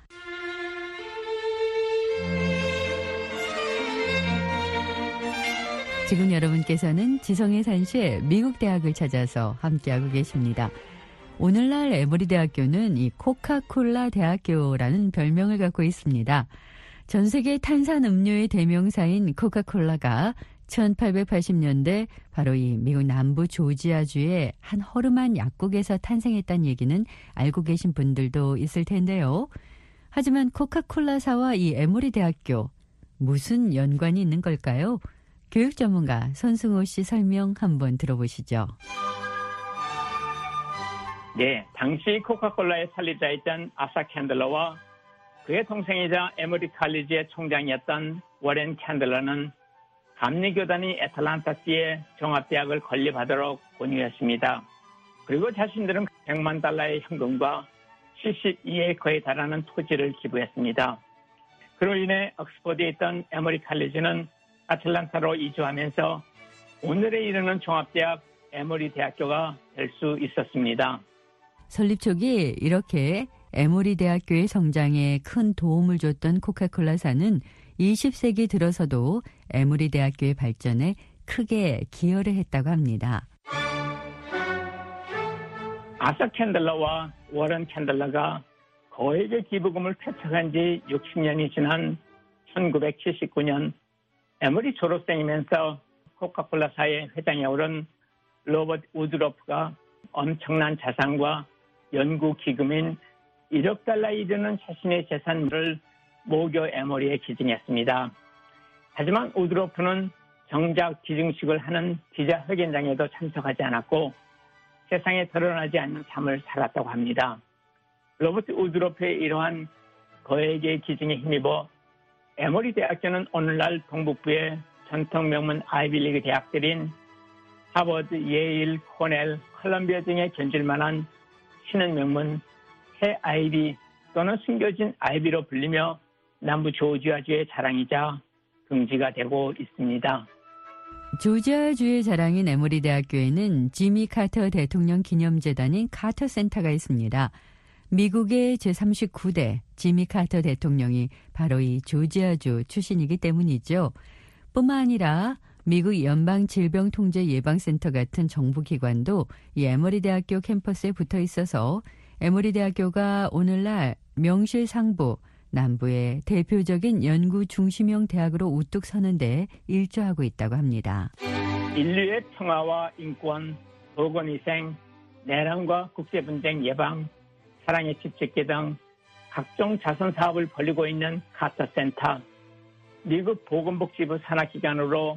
지금 여러분께서는 지성의 산시의 미국 대학을 찾아서 함께하고 계십니다. 오늘날 에머리 대학교는 이 코카콜라 대학교라는 별명을 갖고 있습니다. 전 세계 탄산 음료의 대명사인 코카콜라가 1880년대 바로 이 미국 남부 조지아주의 한 허름한 약국에서 탄생했다는 얘기는 알고 계신 분들도 있을 텐데요. 하지만 코카콜라사와 이 에머리 대학교 무슨 연관이 있는 걸까요? 교육 전문가 손승호 씨 설명 한번 들어보시죠. 네, 당시 코카콜라의 설립자였던 아사 캔들러와 그의 동생이자 에머리 칼리지의 총장이었던 워렌 캔들러는 감리교단이 애틀란타시에 종합대학을 건립하도록 권유했습니다. 그리고 자신들은 $100만 현금과 72에이커에 달하는 토지를 기부했습니다. 그로 인해 옥스퍼드에 있던 에머리 칼리지는 애틀란타로 이주하면서 오늘에 이르는 종합대학 에머리 대학교가 될 수 있었습니다. 설립 초기 이렇게 에머리 대학교의 성장에 큰 도움을 줬던 코카콜라사는 20세기 들어서도 에머리 대학교의 발전에 크게 기여를 했다고 합니다. 아사 캔들러와 워런 캔들러가 거액의 기부금을 퇴척한 지 60년이 지난 1979년 에머리 졸업생이면서 코카콜라사의 회장에 오른 로버트 우드로프가 엄청난 자산과 연구 기금인 $1억 이르는 자신의 재산을 모교 에머리에 기증했습니다. 하지만 우드로프는 정작 기증식을 하는 기자회견장에도 참석하지 않았고 세상에 드러나지 않는 삶을 살았다고 합니다. 로버트 우드로프의 이러한 거액의 기증에 힘입어 에머리 대학교는 오늘날 동북부의 전통 명문 아이비리그 대학들인 하버드, 예일, 코넬, 컬럼비아 등에 견줄 만한 신은 명문 새 아이비 또는 숨겨진 아이비로 불리며 남부 조지아주의 자랑이자 긍지가 되고 있습니다. 조지아주의 자랑인 에머리 대학교에는 지미 카터 대통령 기념재단인 카터 센터가 있습니다. 미국의 제39대 지미 카터 대통령이 바로 이 조지아주 출신이기 때문이죠. 뿐만 아니라 미국 연방질병통제예방센터 같은 정부기관도 이 에머리 대학교 캠퍼스에 붙어 있어서 에머리 대학교가 오늘날 명실상부 남부의 대표적인 연구 중심형 대학으로 우뚝 서는데 일조하고 있다고 합니다. 인류의 평화와 인권, 보건위생, 내란과 국제분쟁 예방, 사랑의 집짓기 등 각종 자선 사업을 벌이고 있는 카터센터, 미국 보건복지부 산하기관으로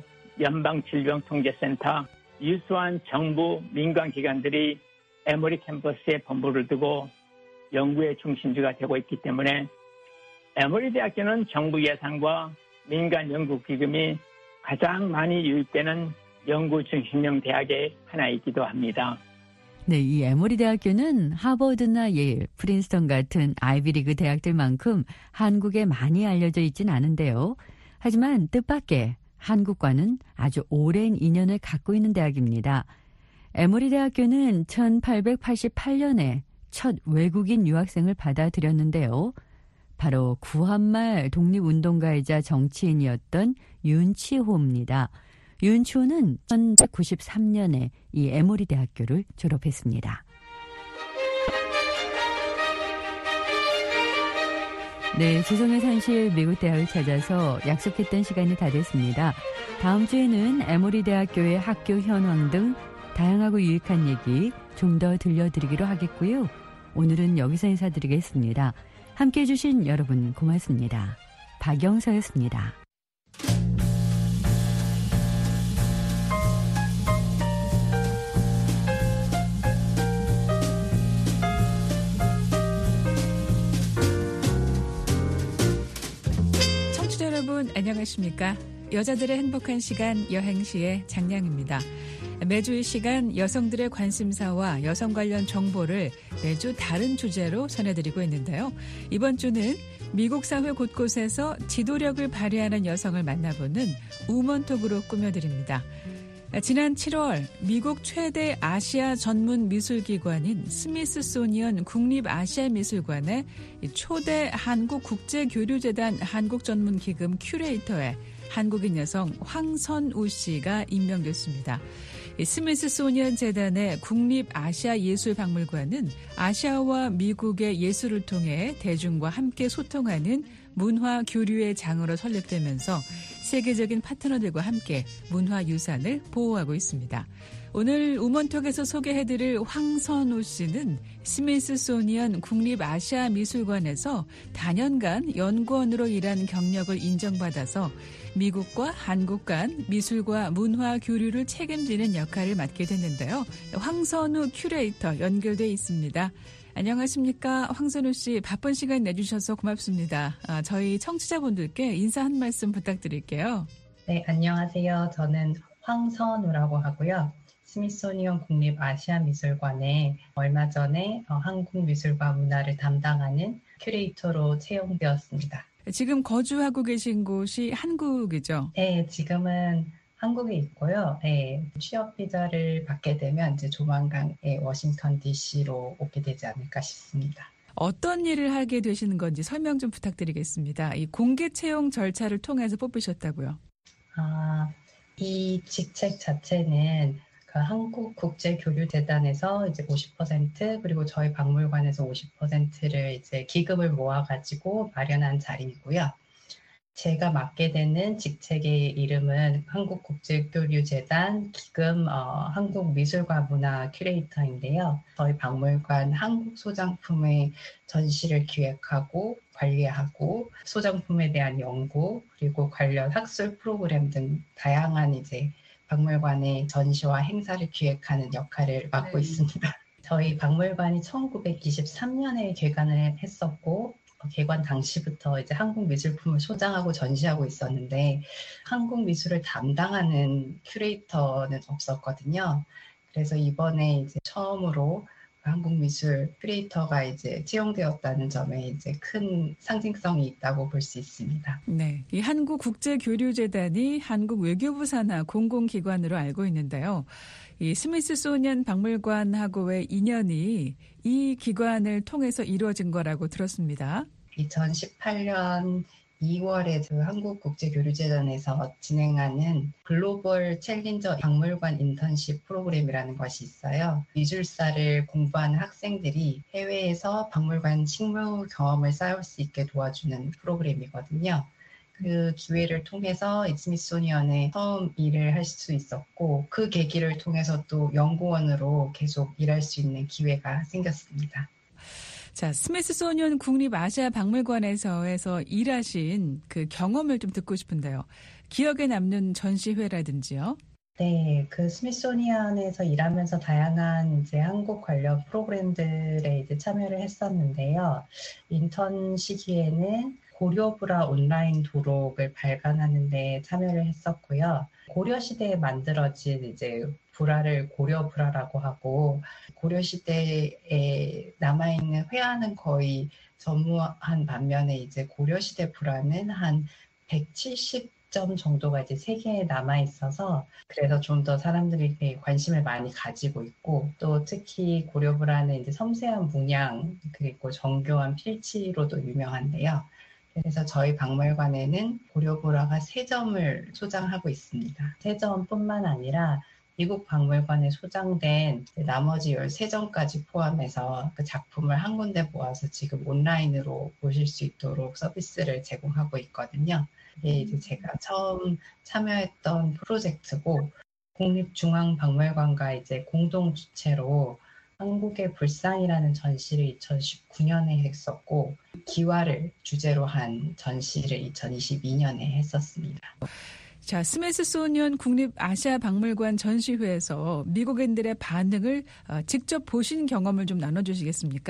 연방질병통제센터, 유수한 정부, 민간기관들이 에머리 캠퍼스에 본부를 두고 연구의 중심지가 되고 있기 때문에 에머리 대학교는 정부 예산과 민간 연구기금이 가장 많이 유입되는 연구 중심형 대학의 하나이기도 합니다. 네, 이 에머리 대학교는 하버드나 예일, 프린스턴 같은 아이비리그 대학들만큼 한국에 많이 알려져 있진 않은데요. 하지만 뜻밖의 한국과는 아주 오랜 인연을 갖고 있는 대학입니다. 에머리 대학교는 1888년에 첫 외국인 유학생을 받아들였는데요. 바로 구한말 독립운동가이자 정치인이었던 윤치호입니다. 윤치호는 1993년에 이 에머리 대학교를 졸업했습니다. 네, 지성의 산실 미국 대학을 찾아서 약속했던 시간이 다 됐습니다. 다음 주에는 에머리 대학교의 학교 현황 등 다양하고 유익한 얘기 좀 더 들려드리기로 하겠고요. 오늘은 여기서 인사드리겠습니다. 함께해 주신 여러분 고맙습니다. 박영서였습니다. 청취자 여러분 안녕하십니까? 여자들의 행복한 시간 여행시의 장량입니다. 매주 이 시간 여성들의 관심사와 여성 관련 정보를 매주 다른 주제로 전해드리고 있는데요. 이번 주는 미국 사회 곳곳에서 지도력을 발휘하는 여성을 만나보는 우먼톡으로 꾸며드립니다. 지난 7월 미국 최대 아시아 전문 미술기관인 스미스소니언 국립아시아미술관의 초대 한국국제교류재단 한국전문기금 큐레이터에 한국인 여성 황선우 씨가 임명됐습니다. 스미스소니언 재단의 국립아시아예술박물관은 아시아와 미국의 예술을 통해 대중과 함께 소통하는 문화 교류의 장으로 설립되면서 세계적인 파트너들과 함께 문화유산을 보호하고 있습니다. 오늘 우먼톡에서 소개해드릴 황선우 씨는 스미스소니언 국립아시아미술관에서 다년간 연구원으로 일한 경력을 인정받아서 미국과 한국 간 미술과 문화 교류를 책임지는 역할을 맡게 됐는데요. 황선우 큐레이터 연결돼 있습니다. 안녕하십니까. 황선우 씨, 바쁜 시간 내주셔서 고맙습니다. 저희 청취자분들께 인사 한 말씀 부탁드릴게요. 네, 안녕하세요. 저는 황선우라고 하고요. 스미소니언 국립아시아미술관에 얼마 전에 한국 미술과 문화를 담당하는 큐레이터로 채용되었습니다. 지금 거주하고 계신 곳이 한국이죠? 네, 지금은 한국에 있고요. 네, 취업 비자를 받게 되면 이제 조만간 워싱턴 DC로 오게 되지 않을까 싶습니다. 어떤 일을 하게 되시는 건지 설명 좀 부탁드리겠습니다. 이 공개 채용 절차를 통해서 뽑히셨다고요? 이 직책 자체는 그 한국국제교류재단에서 이제 50% 그리고 저희 박물관에서 50%를 이제 기금을 모아가지고 마련한 자리이고요. 제가 맡게 되는 직책의 이름은 한국국제교류재단 기금 한국미술과 문화 큐레이터인데요. 저희 박물관 한국 소장품의 전시를 기획하고 관리하고 소장품에 대한 연구 그리고 관련 학술 프로그램 등 다양한 이제 박물관의 전시와 행사를 기획하는 역할을 맡고 있습니다. 저희 박물관이 1923년에 개관을 했었고 개관 당시부터 이제 한국 미술품을 소장하고 전시하고 있었는데 한국 미술을 담당하는 큐레이터는 없었거든요. 그래서 이번에 이제 처음으로 한국 미술 큐레이터가 이제 채용되었다는 점에 이제 큰 상징성이 있다고 볼 수 있습니다. 네, 이 한국국제교류재단이 한국 외교부 산하 공공기관으로 알고 있는데요. 이 스미스소니언 박물관하고의 인연이 이 기관을 통해서 이루어진 거라고 들었습니다. 2018년 2월에 그 한국국제교류재단에서 진행하는 글로벌 챌린저 박물관 인턴십 프로그램이라는 것이 있어요. 미술사를 공부하는 학생들이 해외에서 박물관 식무 경험을 쌓을 수 있게 도와주는 프로그램이거든요. 그 기회를 통해서 스미소니언에 처음 일을 할 수 있었고 그 계기를 통해서 또 연구원으로 계속 일할 수 있는 기회가 생겼습니다. 자, 스미스소니언 국립아시아박물관에서 일하신 그 경험을 좀 듣고 싶은데요. 기억에 남는 전시회라든지요? 네, 그 스미소니언에서 일하면서 다양한 이제 한국 관련 프로그램들에 이제 참여를 했었는데요. 인턴 시기에는 고려불화 온라인 도록을 발간하는 데 참여를 했었고요. 고려시대에 만들어진 이제 불화를 고려불화라고 하고 고려시대에 남아있는 회화는 거의 전무한 반면에 이제 고려시대 불화는 한 170점 정도가 이제 세계에 남아있어서 그래서 좀 더 사람들이 관심을 많이 가지고 있고 또 특히 고려불화는 이제 섬세한 문양 그리고 정교한 필치로도 유명한데요. 그래서 저희 박물관에는 고려불화가 3점을 소장하고 있습니다. 3점뿐만 아니라 미국 박물관에 소장된 나머지 13점까지 포함해서 그 작품을 한 군데 모아서 지금 온라인으로 보실 수 있도록 서비스를 제공하고 있거든요. 이게 이제 제가 처음 참여했던 프로젝트고 국립중앙박물관과 이제 공동 주최로 한국의 불상이라는 전시를 2019년에 했었고 기와를 주제로 한 전시를 2022년에 했었습니다. 자, 스미스소니언 국립아시아박물관 전시회에서 미국인들의 반응을 직접 보신 경험을 좀 나눠주시겠습니까?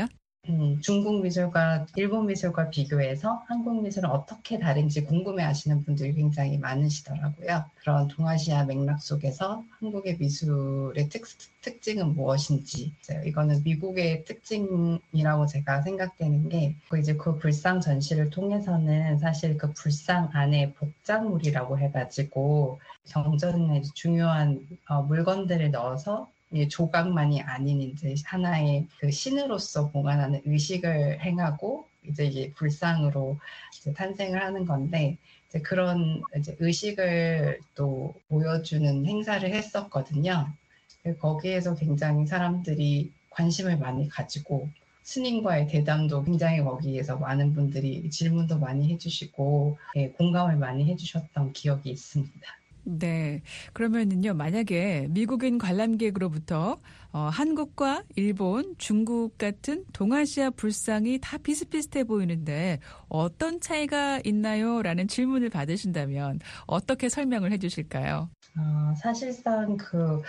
중국 미술과 일본 미술과 비교해서 한국 미술은 어떻게 다른지 궁금해하시는 분들이 굉장히 많으시더라고요. 그런 동아시아 맥락 속에서 한국의 미술의 특징은 무엇인지, 이거는 미국의 특징이라고 제가 생각되는 게, 이제 그 불상 전시를 통해서는 사실 그 불상 안에 복장물이라고 해가지고 경전에 중요한 물건들을 넣어서 조각만이 아닌 이제 하나의 그 신으로서 봉안하는 의식을 행하고 이제 이게 불상으로 이제 탄생을 하는 건데, 이제 그런 이제 의식을 또 보여주는 행사를 했었거든요. 거기에서 굉장히 사람들이 관심을 많이 가지고 스님과의 대담도 굉장히 거기에서 많은 분들이 질문도 많이 해주시고 공감을 많이 해주셨던 기억이 있습니다. 네. 그러면은요, 만약에 미국인 관람객으로부터 한국과 일본, 중국 같은 동아시아 불상이 다 비슷비슷해 보이는데 어떤 차이가 있나요? 라는 질문을 받으신다면 어떻게 설명을 해 주실까요? 사실상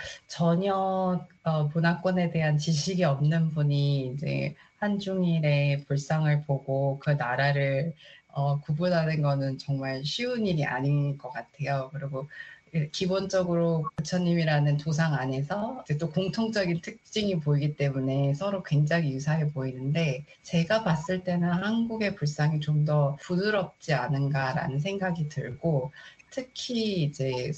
전혀 문화권에 대한 지식이 없는 분이 이제 한중일의 불상을 보고 그 나라를 구분하는 거는 정말 쉬운 일이 아닌 것 같아요. 그리고 기본적으로 부처님이라는 도상 안에서 또 공통적인 특징이 보이기 때문에 서로 굉장히 유사해 보이는데, 제가 봤을 때는 한국의 불상이 좀 더 부드럽지 않은가라는 생각이 들고, 특히 이제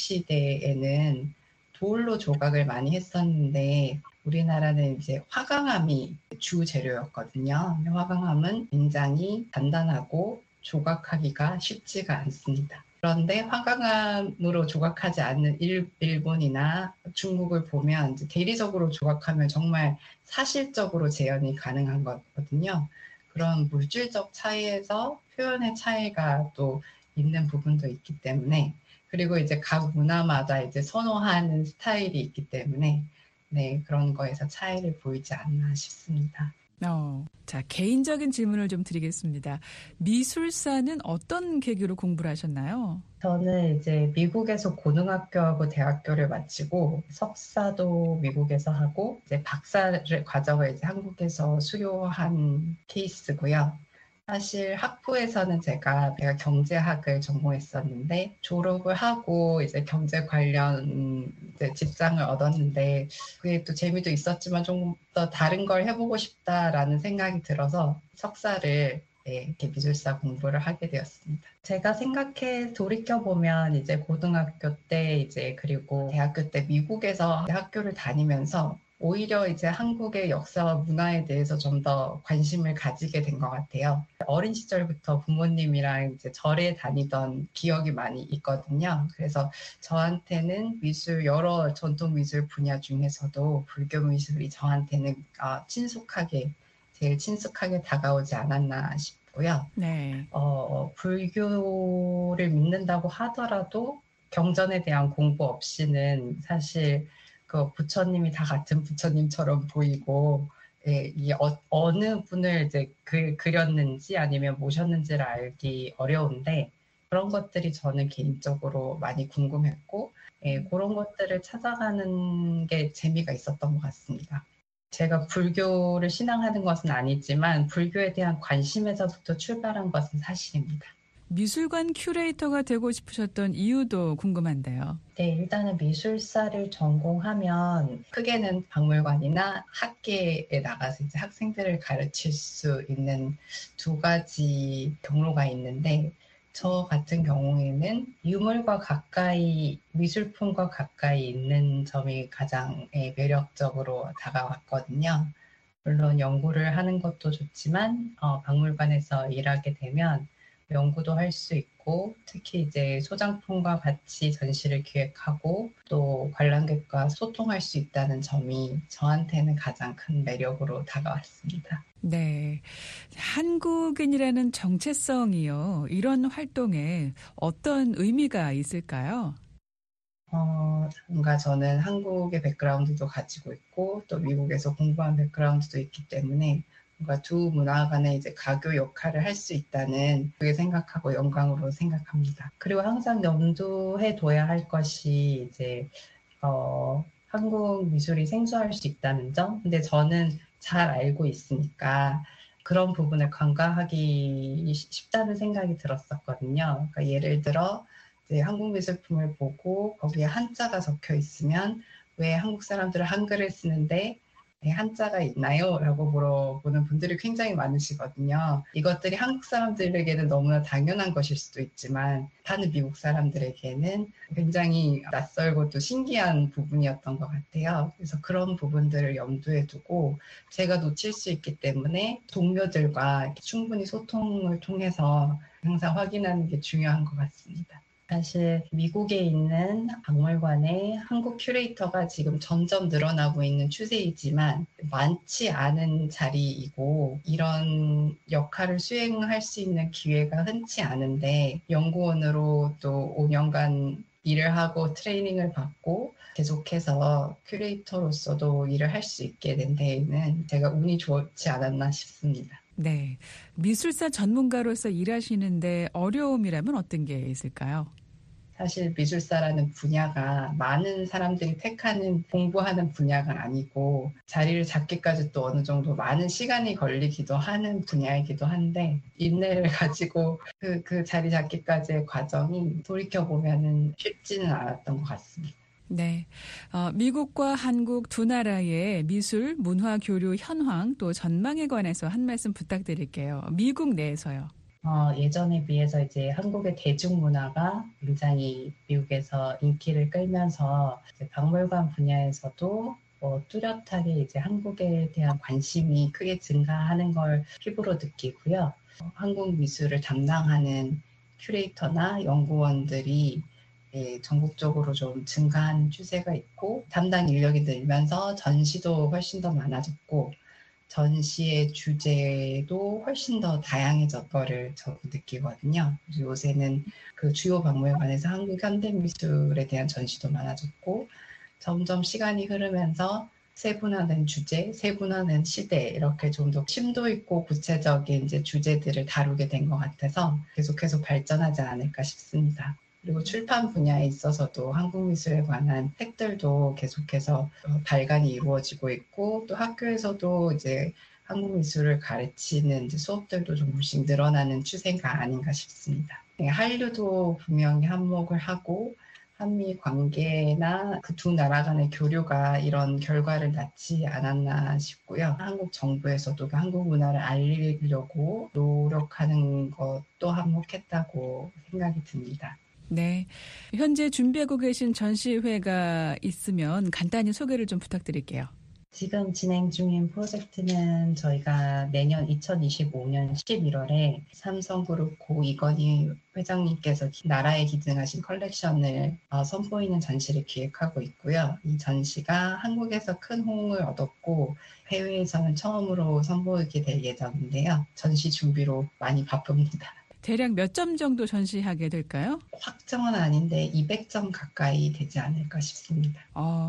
삼국시대에는 돌로 조각을 많이 했었는데 우리나라는 이제 화강암이 주 재료였거든요. 화강암은 굉장히 단단하고 조각하기가 쉽지가 않습니다. 그런데 화강암으로 조각하지 않는 일본이나 중국을 보면 이제 대리석으로 조각하면 정말 사실적으로 재현이 가능한 거거든요. 그런 물질적 차이에서 표현의 차이가 또 있는 부분도 있기 때문에, 그리고 이제 각 문화마다 이제 선호하는 스타일이 있기 때문에 그런 거에서 차이를 보이지 않나 싶습니다. 자, 개인적인 질문을 좀 드리겠습니다. 미술사는 어떤 계기로 공부를 하셨나요? 저는 이제 미국에서 고등학교하고 대학교를 마치고 석사도 미국에서 하고 이제 박사 과정을 이제 한국에서 수료한 케이스고요. 사실 학부에서는 제가 경제학을 전공했었는데 졸업을 하고 이제 경제 관련 이제 직장을 얻었는데 그게 또 재미도 있었지만 좀 더 다른 걸 해보고 싶다라는 생각이 들어서 석사를 이렇게 미술사 공부를 하게 되었습니다. 제가 돌이켜보면 이제 고등학교 때 이제 그리고 대학교 때 미국에서 학교를 다니면서 오히려 이제 한국의 역사와 문화에 대해서 좀 더 관심을 가지게 된 것 같아요. 어린 시절부터 부모님이랑 이제 절에 다니던 기억이 많이 있거든요. 그래서 저한테는 여러 전통 미술 분야 중에서도 불교 미술이 저한테는 제일 친숙하게 다가오지 않았나 싶고요. 네. 불교를 믿는다고 하더라도 경전에 대한 공부 없이는 사실 부처님이 다 같은 부처님처럼 보이고, 이 어느 분을 이제 그렸는지 아니면 모셨는지를 알기 어려운데, 그런 것들이 저는 개인적으로 많이 궁금했고, 그런 것들을 찾아가는 게 재미가 있었던 것 같습니다. 제가 불교를 신앙하는 것은 아니지만 불교에 대한 관심에서부터 출발한 것은 사실입니다. 미술관 큐레이터가 되고 싶으셨던 이유도 궁금한데요. 네, 일단은 미술사를 전공하면 크게는 박물관이나 학계에 나가서 이제 학생들을 가르칠 수 있는 두 가지 경로가 있는데, 저 같은 경우에는 유물과 가까이, 미술품과 가까이 있는 점이 가장 매력적으로 다가왔거든요. 물론 연구를 하는 것도 좋지만 박물관에서 일하게 되면 연구도 할 수 있고, 특히 이제 소장품과 같이 전시를 기획하고 또 관람객과 소통할 수 있다는 점이 저한테는 가장 큰 매력으로 다가왔습니다. 네, 한국인이라는 정체성이요, 이런 활동에 어떤 의미가 있을까요? 뭔가 저는 한국의 백그라운드도 가지고 있고 또 미국에서 공부한 백그라운드도 있기 때문에 뭔가 두 문화 간의 이제 가교 역할을 할 수 있다는 그게 생각하고 영광으로 생각합니다. 그리고 항상 염두해 둬야 할 것이 이제 한국 미술이 생소할 수 있다는 점. 근데 저는 잘 알고 있으니까 그런 부분을 간과하기 쉽다는 생각이 들었었거든요. 그러니까 예를 들어 이제 한국 미술품을 보고 거기에 한자가 적혀 있으면 왜 한국 사람들은 한글을 쓰는데 한자가 있나요? 라고 물어보는 분들이 굉장히 많으시거든요. 이것들이 한국 사람들에게는 너무나 당연한 것일 수도 있지만 다른 미국 사람들에게는 굉장히 낯설고 또 신기한 부분이었던 것 같아요. 그래서 그런 부분들을 염두에 두고 제가 놓칠 수 있기 때문에 동료들과 충분히 소통을 통해서 항상 확인하는 게 중요한 것 같습니다. 사실 미국에 있는 박물관에 한국 큐레이터가 지금 점점 늘어나고 있는 추세이지만 많지 않은 자리이고 이런 역할을 수행할 수 있는 기회가 흔치 않은데 연구원으로 또 5년간 일을 하고 트레이닝을 받고 계속해서 큐레이터로서도 일을 할 수 있게 된 데에는 제가 운이 좋지 않았나 싶습니다. 네, 미술사 전문가로서 일하시는데 어려움이라면 어떤 게 있을까요? 사실 미술사라는 분야가 많은 사람들이 택하는 공부하는 분야가 아니고 자리를 잡기까지 또 어느 정도 많은 시간이 걸리기도 하는 분야이기도 한데 인내를 가지고 그 자리 잡기까지의 과정이 돌이켜보면은 쉽지는 않았던 것 같습니다. 네, 미국과 한국 두 나라의 미술, 문화 교류 현황 또 전망에 관해서 한 말씀 부탁드릴게요. 미국 내에서요. 예전에 비해서 이제 한국의 대중문화가 굉장히 미국에서 인기를 끌면서 이제 박물관 분야에서도 뚜렷하게 이제 한국에 대한 관심이 크게 증가하는 걸 피부로 느끼고요. 한국 미술을 담당하는 큐레이터나 연구원들이 전국적으로 좀 증가한 추세가 있고 담당 인력이 늘면서 전시도 훨씬 더 많아졌고 전시의 주제도 훨씬 더 다양해졌던 거를 저도 느끼거든요. 요새는 그 주요 박물관에서 한국 현대미술에 대한 전시도 많아졌고 점점 시간이 흐르면서 세분화된 주제, 세분화된 시대 이렇게 좀 더 심도 있고 구체적인 이제 주제들을 다루게 된 것 같아서 계속해서 발전하지 않을까 싶습니다. 그리고 출판 분야에 있어서도 한국 미술에 관한 책들도 계속해서 발간이 이루어지고 있고 또 학교에서도 이제 한국 미술을 가르치는 이제 수업들도 조금씩 늘어나는 추세가 아닌가 싶습니다. 한류도 분명히 한몫을 하고 한미 관계나 그 두 나라 간의 교류가 이런 결과를 낳지 않았나 싶고요. 한국 정부에서도 한국 문화를 알리려고 노력하는 것도 한몫했다고 생각이 듭니다. 네, 현재 준비하고 계신 전시회가 있으면 간단히 소개를 좀 부탁드릴게요. 지금 진행 중인 프로젝트는 저희가 내년 2025년 11월에 삼성그룹 고 이건희 회장님께서 나라에 기증하신 컬렉션을 선보이는 전시를 기획하고 있고요. 이 전시가 한국에서 큰 호응을 얻었고 해외에서는 처음으로 선보이게 될 예정인데요. 전시 준비로 많이 바쁩니다. 대략 몇 점 정도 전시하게 될까요? 확정은 아닌데 200점 가까이 되지 않을까 싶습니다.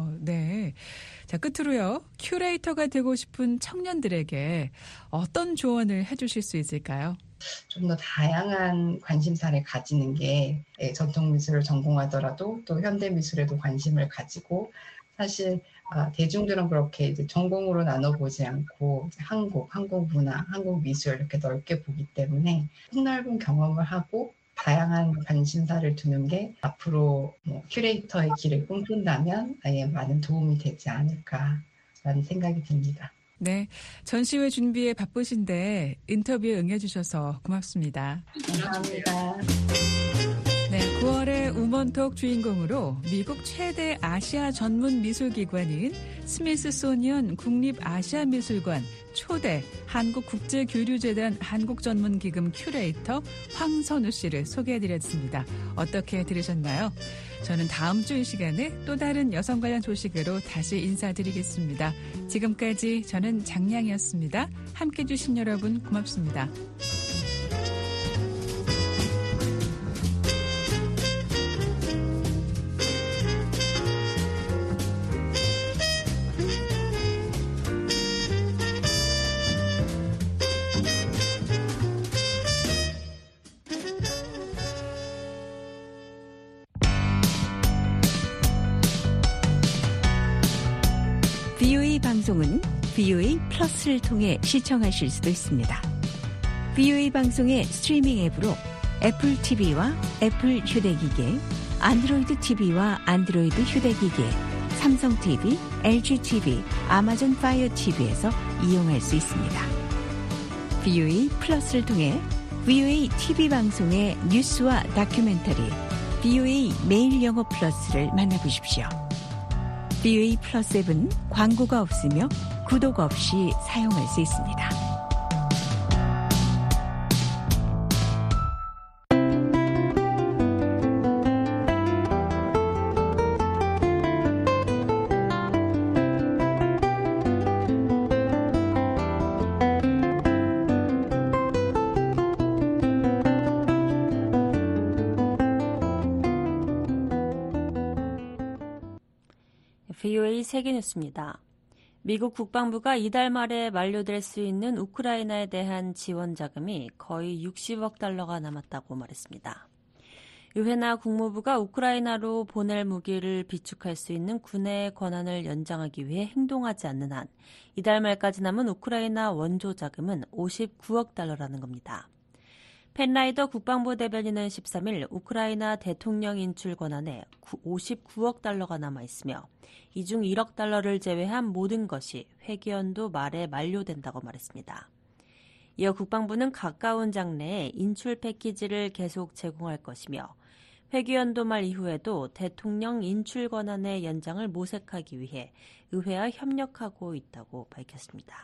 네. 자, 끝으로요. 큐레이터가 되고 싶은 청년들에게 어떤 조언을 해주실 수 있을까요? 좀 더 다양한 관심사를 가지는 게 전통미술을 전공하더라도 또 현대미술에도 관심을 가지고 사실 대중들은 그렇게 이제 전공으로 나눠보지 않고 한국 문화, 한국 미술 이렇게 넓게 보기 때문에 폭넓은 경험을 하고 다양한 관심사를 두는 게 앞으로 큐레이터의 길을 꿈꾼다면 아예 많은 도움이 되지 않을까라는 생각이 듭니다. 네, 전시회 준비에 바쁘신데 인터뷰에 응해주셔서 고맙습니다. 감사합니다. 네, 9월의 우먼톡 주인공으로 미국 최대 아시아 전문 미술기관인 스미스소니언 국립아시아미술관 초대 한국국제교류재단 한국전문기금 큐레이터 황선우 씨를 소개해드렸습니다. 어떻게 들으셨나요? 저는 다음 주 이 시간에 또 다른 여성 관련 소식으로 다시 인사드리겠습니다. 지금까지 저는 장량이었습니다. 함께해 주신 여러분 고맙습니다. VOA 방송은 VOA 플러스를 통해 시청하실 수도 있습니다. VOA 방송의 스트리밍 앱으로 애플 TV와 애플 휴대기기, 안드로이드 TV와 안드로이드 휴대기기, 삼성 TV, LG TV, 아마존 파이어 TV에서 이용할 수 있습니다. VOA 플러스를 통해 VOA TV 방송의 뉴스와 다큐멘터리, VOA 매일 영어 플러스를 만나보십시오. VOA 플러스 앱은 광고가 없으며 구독 없이 사용할 수 있습니다. VOA 세계뉴스입니다. 미국 국방부가 이달 말에 만료될 수 있는 우크라이나에 대한 지원 자금이 거의 60억 달러가 남았다고 말했습니다. 유엔나 국무부가 우크라이나로 보낼 무기를 비축할 수 있는 군의 권한을 연장하기 위해 행동하지 않는 한 이달 말까지 남은 우크라이나 원조 자금은 59억 달러라는 겁니다. 펜라이더 국방부 대변인은 13일 우크라이나 대통령 인출 권한에 59억 달러가 남아있으며 이 중 1억 달러를 제외한 모든 것이 회기연도 말에 만료된다고 말했습니다. 이어 국방부는 가까운 장래에 인출 패키지를 계속 제공할 것이며 회기연도 말 이후에도 대통령 인출 권한의 연장을 모색하기 위해 의회와 협력하고 있다고 밝혔습니다.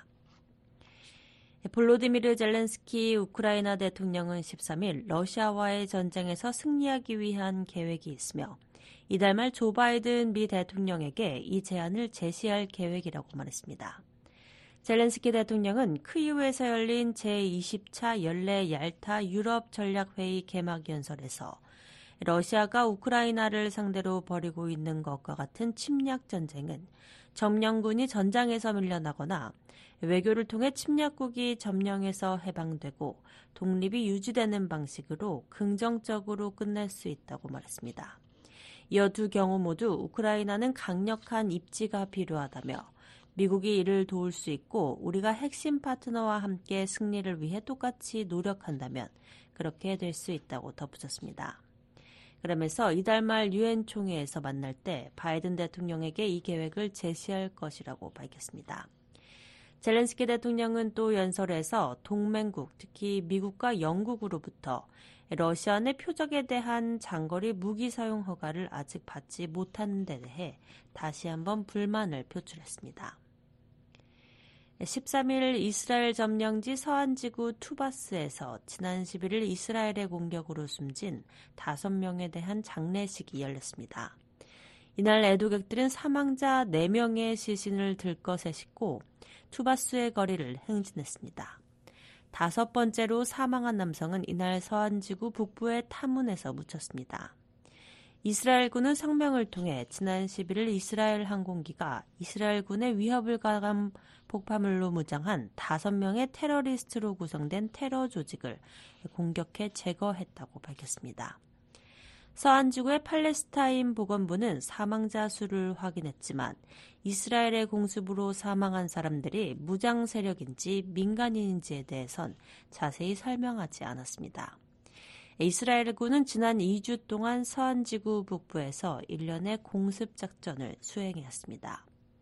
볼로디미르 젤렌스키 우크라이나 대통령은 13일 러시아와의 전쟁에서 승리하기 위한 계획이 있으며 이달 말 조 바이든 미 대통령에게 이 제안을 제시할 계획이라고 말했습니다. 젤렌스키 대통령은 키이우에서 열린 제20차 연례 얄타 유럽 전략회의 개막 연설에서 러시아가 우크라이나를 상대로 벌이고 있는 것과 같은 침략 전쟁은 점령군이 전장에서 밀려나거나 외교를 통해 침략국이 점령에서 해방되고 독립이 유지되는 방식으로 긍정적으로 끝낼 수 있다고 말했습니다. 이어 두 경우 모두 우크라이나는 강력한 입지가 필요하다며 미국이 이를 도울 수 있고 우리가 핵심 파트너와 함께 승리를 위해 똑같이 노력한다면 그렇게 될 수 있다고 덧붙였습니다. 그러면서 이달 말 유엔 총회에서 만날 때 바이든 대통령에게 이 계획을 제시할 것이라고 밝혔습니다. 젤렌스키 대통령은 또 연설에서 동맹국, 특히 미국과 영국으로부터 러시아 내 표적에 대한 장거리 무기 사용 허가를 아직 받지 못하는 데 대해 다시 한번 불만을 표출했습니다. 13일 이스라엘 점령지 서안지구 투바스에서 지난 11일 이스라엘의 공격으로 숨진 5명에 대한 장례식이 열렸습니다. 이날 애도객들은 사망자 4명의 시신을 들것에 싣고 투바스의 거리를 행진했습니다. 5번째로 사망한 남성은 이날 서안지구 북부의 타문에서 묻혔습니다. 이스라엘군은 성명을 통해 지난 11일 이스라엘 항공기가 이스라엘군의 위협을 가한 폭파물로 무장한 5명의 테러리스트로 구성된 테러 조직을 공격해 제거했다고 밝혔습니다. 서안지구의 팔레스타인 보건부는 사망자 수를 확인했지만 이스라엘의 공습으로 사망한 사람들이 무장 세력인지 민간인인지에 대해선 자세히 설명하지 않았습니다. 이스라엘군은 지난 2주 동안 서안지구 북부에서 일련의 공습 작전을 수행했습니다.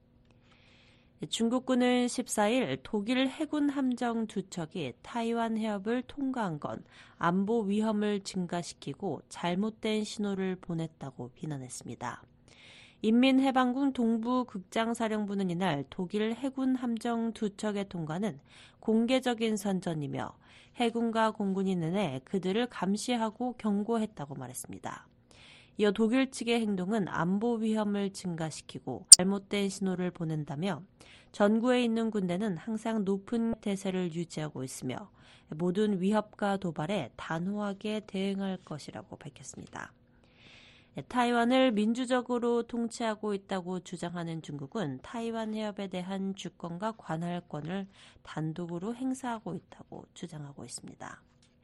중국군은 14일 독일 해군 함정 2척이 타이완 해협을 통과한 건 안보 위험을 증가시키고 잘못된 신호를 보냈다고 비난했습니다. 인민해방군 동부극장사령부는 이날 독일 해군 함정 2척의 통과는 공개적인 선전이며 해군과 공군이 내내 그들을 감시하고 경고했다고 말했습니다. 이어 독일 측의 행동은 안보 위험을 증가시키고 잘못된 신호를 보낸다며 전구에 있는 군대는 항상 높은 태세를 유지하고 있으며 모든 위협과 도발에 단호하게 대응할 것이라고 밝혔습니다. 타이완을 민주적으로 통치하고 있다고 주장하는 중국은 타이완 해협에 대한 주권과 관할권을 단독으로 행사하고 있다고 주장하고 있습니다.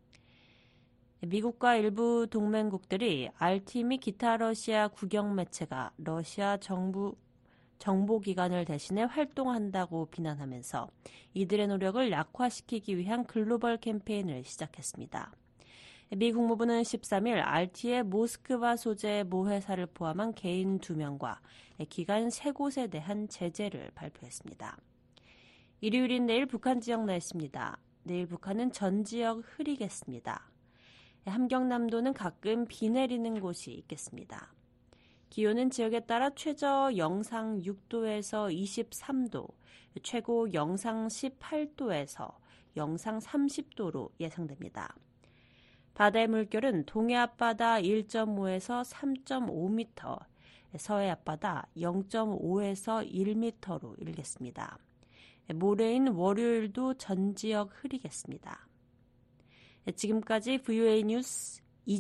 미국과 일부 동맹국들이 RT 및 기타 러시아 국영 매체가 러시아 정보기관을 대신해 활동한다고 비난하면서 이들의 노력을 약화시키기 위한 글로벌 캠페인을 시작했습니다. 미 국무부는 13일 RT의 모스크바 소재 모 회사를 포함한 개인 2명과 기관 3곳에 대한 제재를 발표했습니다. 일요일인 내일 북한 지역 날씨입니다. 내일 북한은 전 지역 흐리겠습니다. 함경남도는 가끔 비 내리는 곳이 있겠습니다. 기온은 지역에 따라 최저 영상 6도에서 23도, 최고 영상 18도에서 영상 30도로 예상됩니다. 바다의 물결은 동해 앞바다 1.5에서 3.5m, 서해 앞바다 0.5에서 1m로 일겠습니다. 모레인 월요일도 전 지역 흐리겠습니다. 지금까지 VOA 뉴스